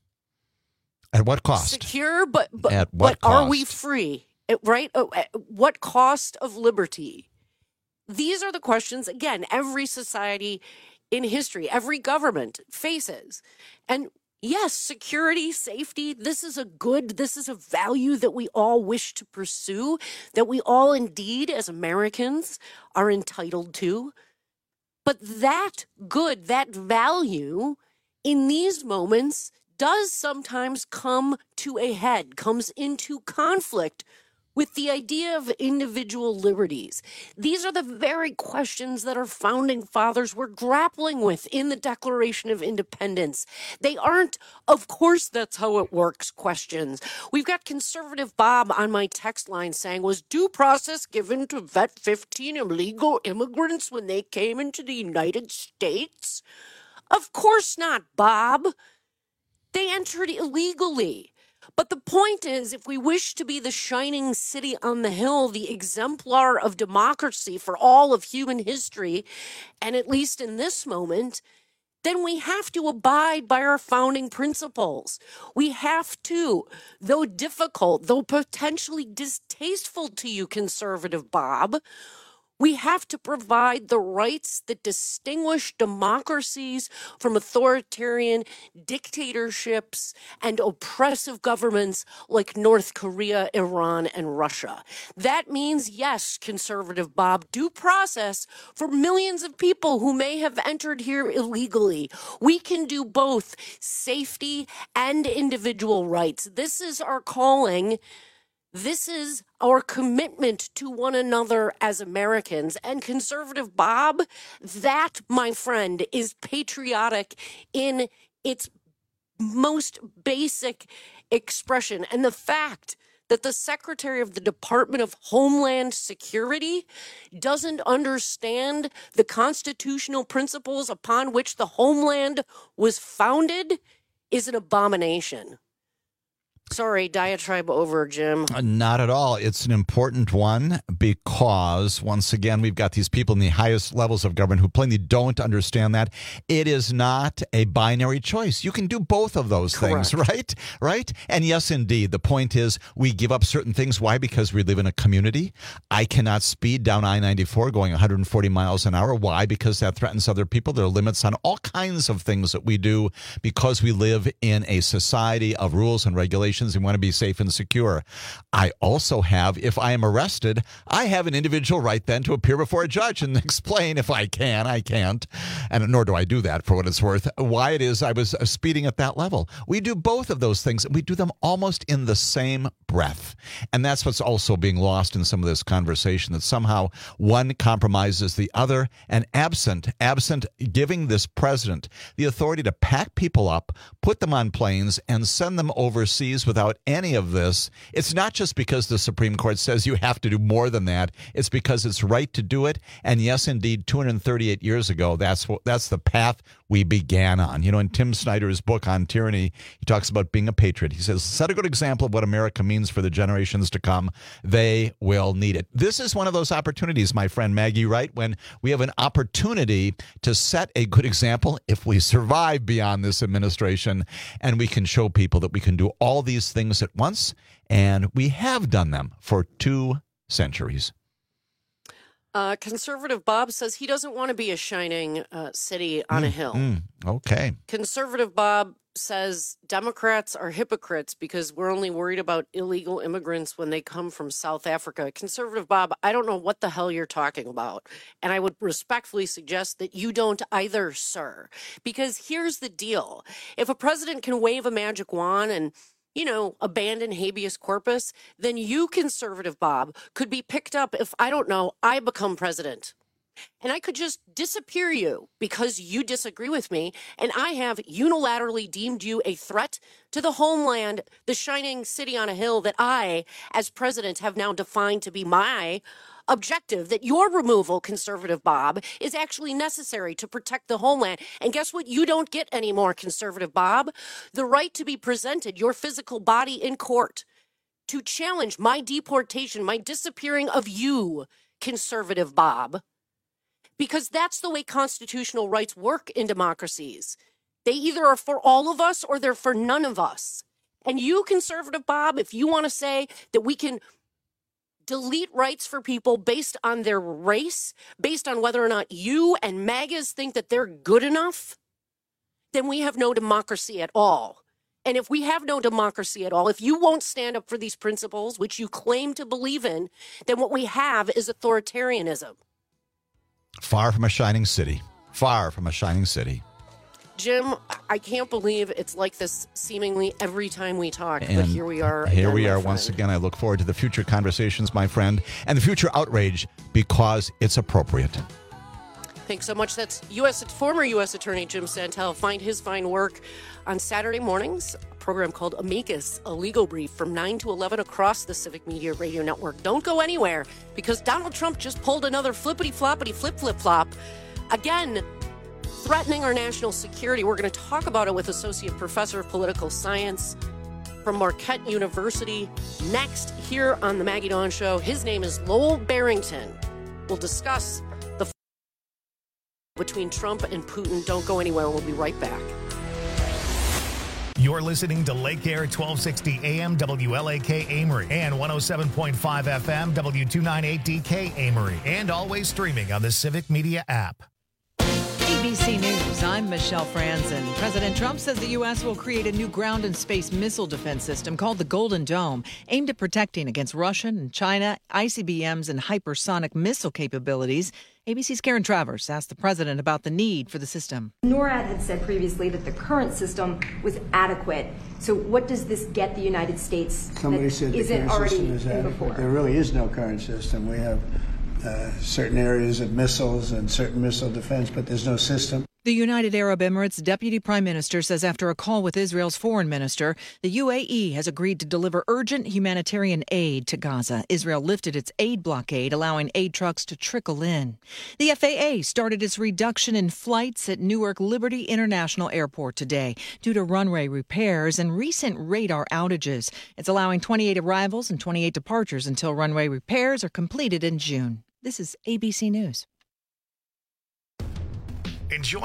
At what cost? Secure, but but, At what but are we cost? free? It- right? Oh, at what cost of liberty? These are the questions, again, every society in history, every government faces. And yes, security, safety, this is a good, this is a value that we all wish to pursue, that we all indeed, as Americans, are entitled to. But that good, that value, in these moments, does sometimes come to a head, comes into conflict with the idea of individual liberties. These are the very questions that our founding fathers were grappling with in the Declaration of Independence. They aren't, of course that's how it works, questions. We've got conservative Bob on my text line saying, was due process given to vet fifteen illegal immigrants when they came into the United States? Of course not, Bob. They entered illegally. But the point is, if we wish to be the shining city on the hill, the exemplar of democracy for all of human history, and at least in this moment, then we have to abide by our founding principles. We have to, though difficult, though potentially distasteful to you, conservative Bob, we have to provide the rights that distinguish democracies from authoritarian dictatorships and oppressive governments like North Korea, Iran, and Russia. That means, yes, conservative Bob, due process for millions of people who may have entered here illegally. We can do both safety and individual rights. This is our calling. This is our commitment to one another as Americans. And conservative Bob, that, my friend, is patriotic in its most basic expression. And the fact that the Secretary of the Department of Homeland Security doesn't understand the constitutional principles upon which the homeland was founded is an abomination. Sorry, diatribe over, Jim. Not at all. It's an important one because, once again, we've got these people in the highest levels of government who plainly don't understand that. It is not a binary choice. You can do both of those Correct. things, right? Right? And yes, indeed, the point is we give up certain things. Why? Because we live in a community. I cannot speed down I ninety-four going one hundred forty miles an hour. Why? Because that threatens other people. There are limits on all kinds of things that we do because we live in a society of rules and regulations. And want to be safe and secure. I also have, if I am arrested, I have an individual right then to appear before a judge and explain if I can, I can't, and nor do I do that for what it's worth, why it is I was speeding at that level. We do both of those things, and we do them almost in the same breath. And that's what's also being lost in some of this conversation, that somehow one compromises the other, and absent, absent giving this president the authority to pack people up, put them on planes, and send them overseas without any of this. It's not just because the Supreme Court says you have to do more than that. It's because it's right to do it. And yes, indeed, two hundred thirty-eight years ago, that's what, that's the path we began on. You know, in Tim Snyder's book on tyranny, he talks about being a patriot. He says, set a good example of what America means for the generations to come. They will need it. This is one of those opportunities, my friend Maggie Wright, when we have an opportunity to set a good example if we survive beyond this administration, and we can show people that we can do all these things at once, and we have done them for two centuries. Uh, conservative Bob says he doesn't want to be a shining uh, city on Mm, a hill. mm, okay. Conservative Bob says Democrats are hypocrites because we're only worried about illegal immigrants when they come from South Africa. Conservative Bob, I don't know what the hell you're talking about. And I would respectfully suggest that you don't either, sir. Because here's the deal. If a president can wave a magic wand and, you know, abandon habeas corpus, then you, conservative Bob, could be picked up if, I don't know, I become president. And I could just disappear you because you disagree with me, and I have unilaterally deemed you a threat to the homeland, the shining city on a hill that I, as president, have now defined to be my objective, that your removal, conservative Bob, is actually necessary to protect the homeland. And guess what you don't get anymore, conservative Bob? The right to be presented, your physical body in court, to challenge my deportation, my disappearing of you, conservative Bob. Because that's the way constitutional rights work in democracies. They either are for all of us or they're for none of us. And you, conservative Bob, if you want to say that we can delete rights for people based on their race, based on whether or not you and MAGAs think that they're good enough, then we have no democracy at all. And if we have no democracy at all, if you won't stand up for these principles, which you claim to believe in, then what we have is authoritarianism. Far from a shining city. Far from a shining city. Jim, I can't believe it's like this seemingly every time we talk, And but here we are. Here again, we my are friend. once again. I look forward to the future conversations, my friend, and the future outrage because it's appropriate. Thanks so much. That's U S former U S Attorney Jim Santel. Find his fine work on Saturday mornings, a program called Amicus, a legal brief from nine to eleven across the Civic Media Radio Network. Don't go anywhere because Donald Trump just pulled another flippity-floppity flip-flip-flop. Again, threatening our national security. We're going to talk about it with Associate Professor of Political Science from Marquette University. Next, here on the Maggie Dawn Show, his name is Lowell Barrington. We'll discuss the f- between Trump and Putin. Don't go anywhere. We'll be right back. You're listening to Lake Air twelve sixty A M W L A K Amory and one oh seven point five F M W two ninety-eight D K Amory, and always streaming on the Civic Media app. A B C News, I'm Michelle Franzen. President Trump says the U S will create a new ground and space missile defense system called the Golden Dome, aimed at protecting against Russian and China I C B Ms and hypersonic missile capabilities. A B C's Karen Travers asked the president about the need for the system. NORAD had said previously that the current system was adequate. So what does this get the United States Somebody that said the isn't current already system is in adequate. before? There really is no current system. We have uh, certain areas of missiles and certain missile defense, but there's no system. The United Arab Emirates Deputy Prime Minister says after a call with Israel's foreign minister, the U A E has agreed to deliver urgent humanitarian aid to Gaza. Israel lifted its aid blockade, allowing aid trucks to trickle in. The F A A started its reduction in flights at Newark Liberty International Airport today due to runway repairs and recent radar outages. It's allowing twenty-eight arrivals and twenty-eight departures until runway repairs are completed in June. This is A B C News. Enjoy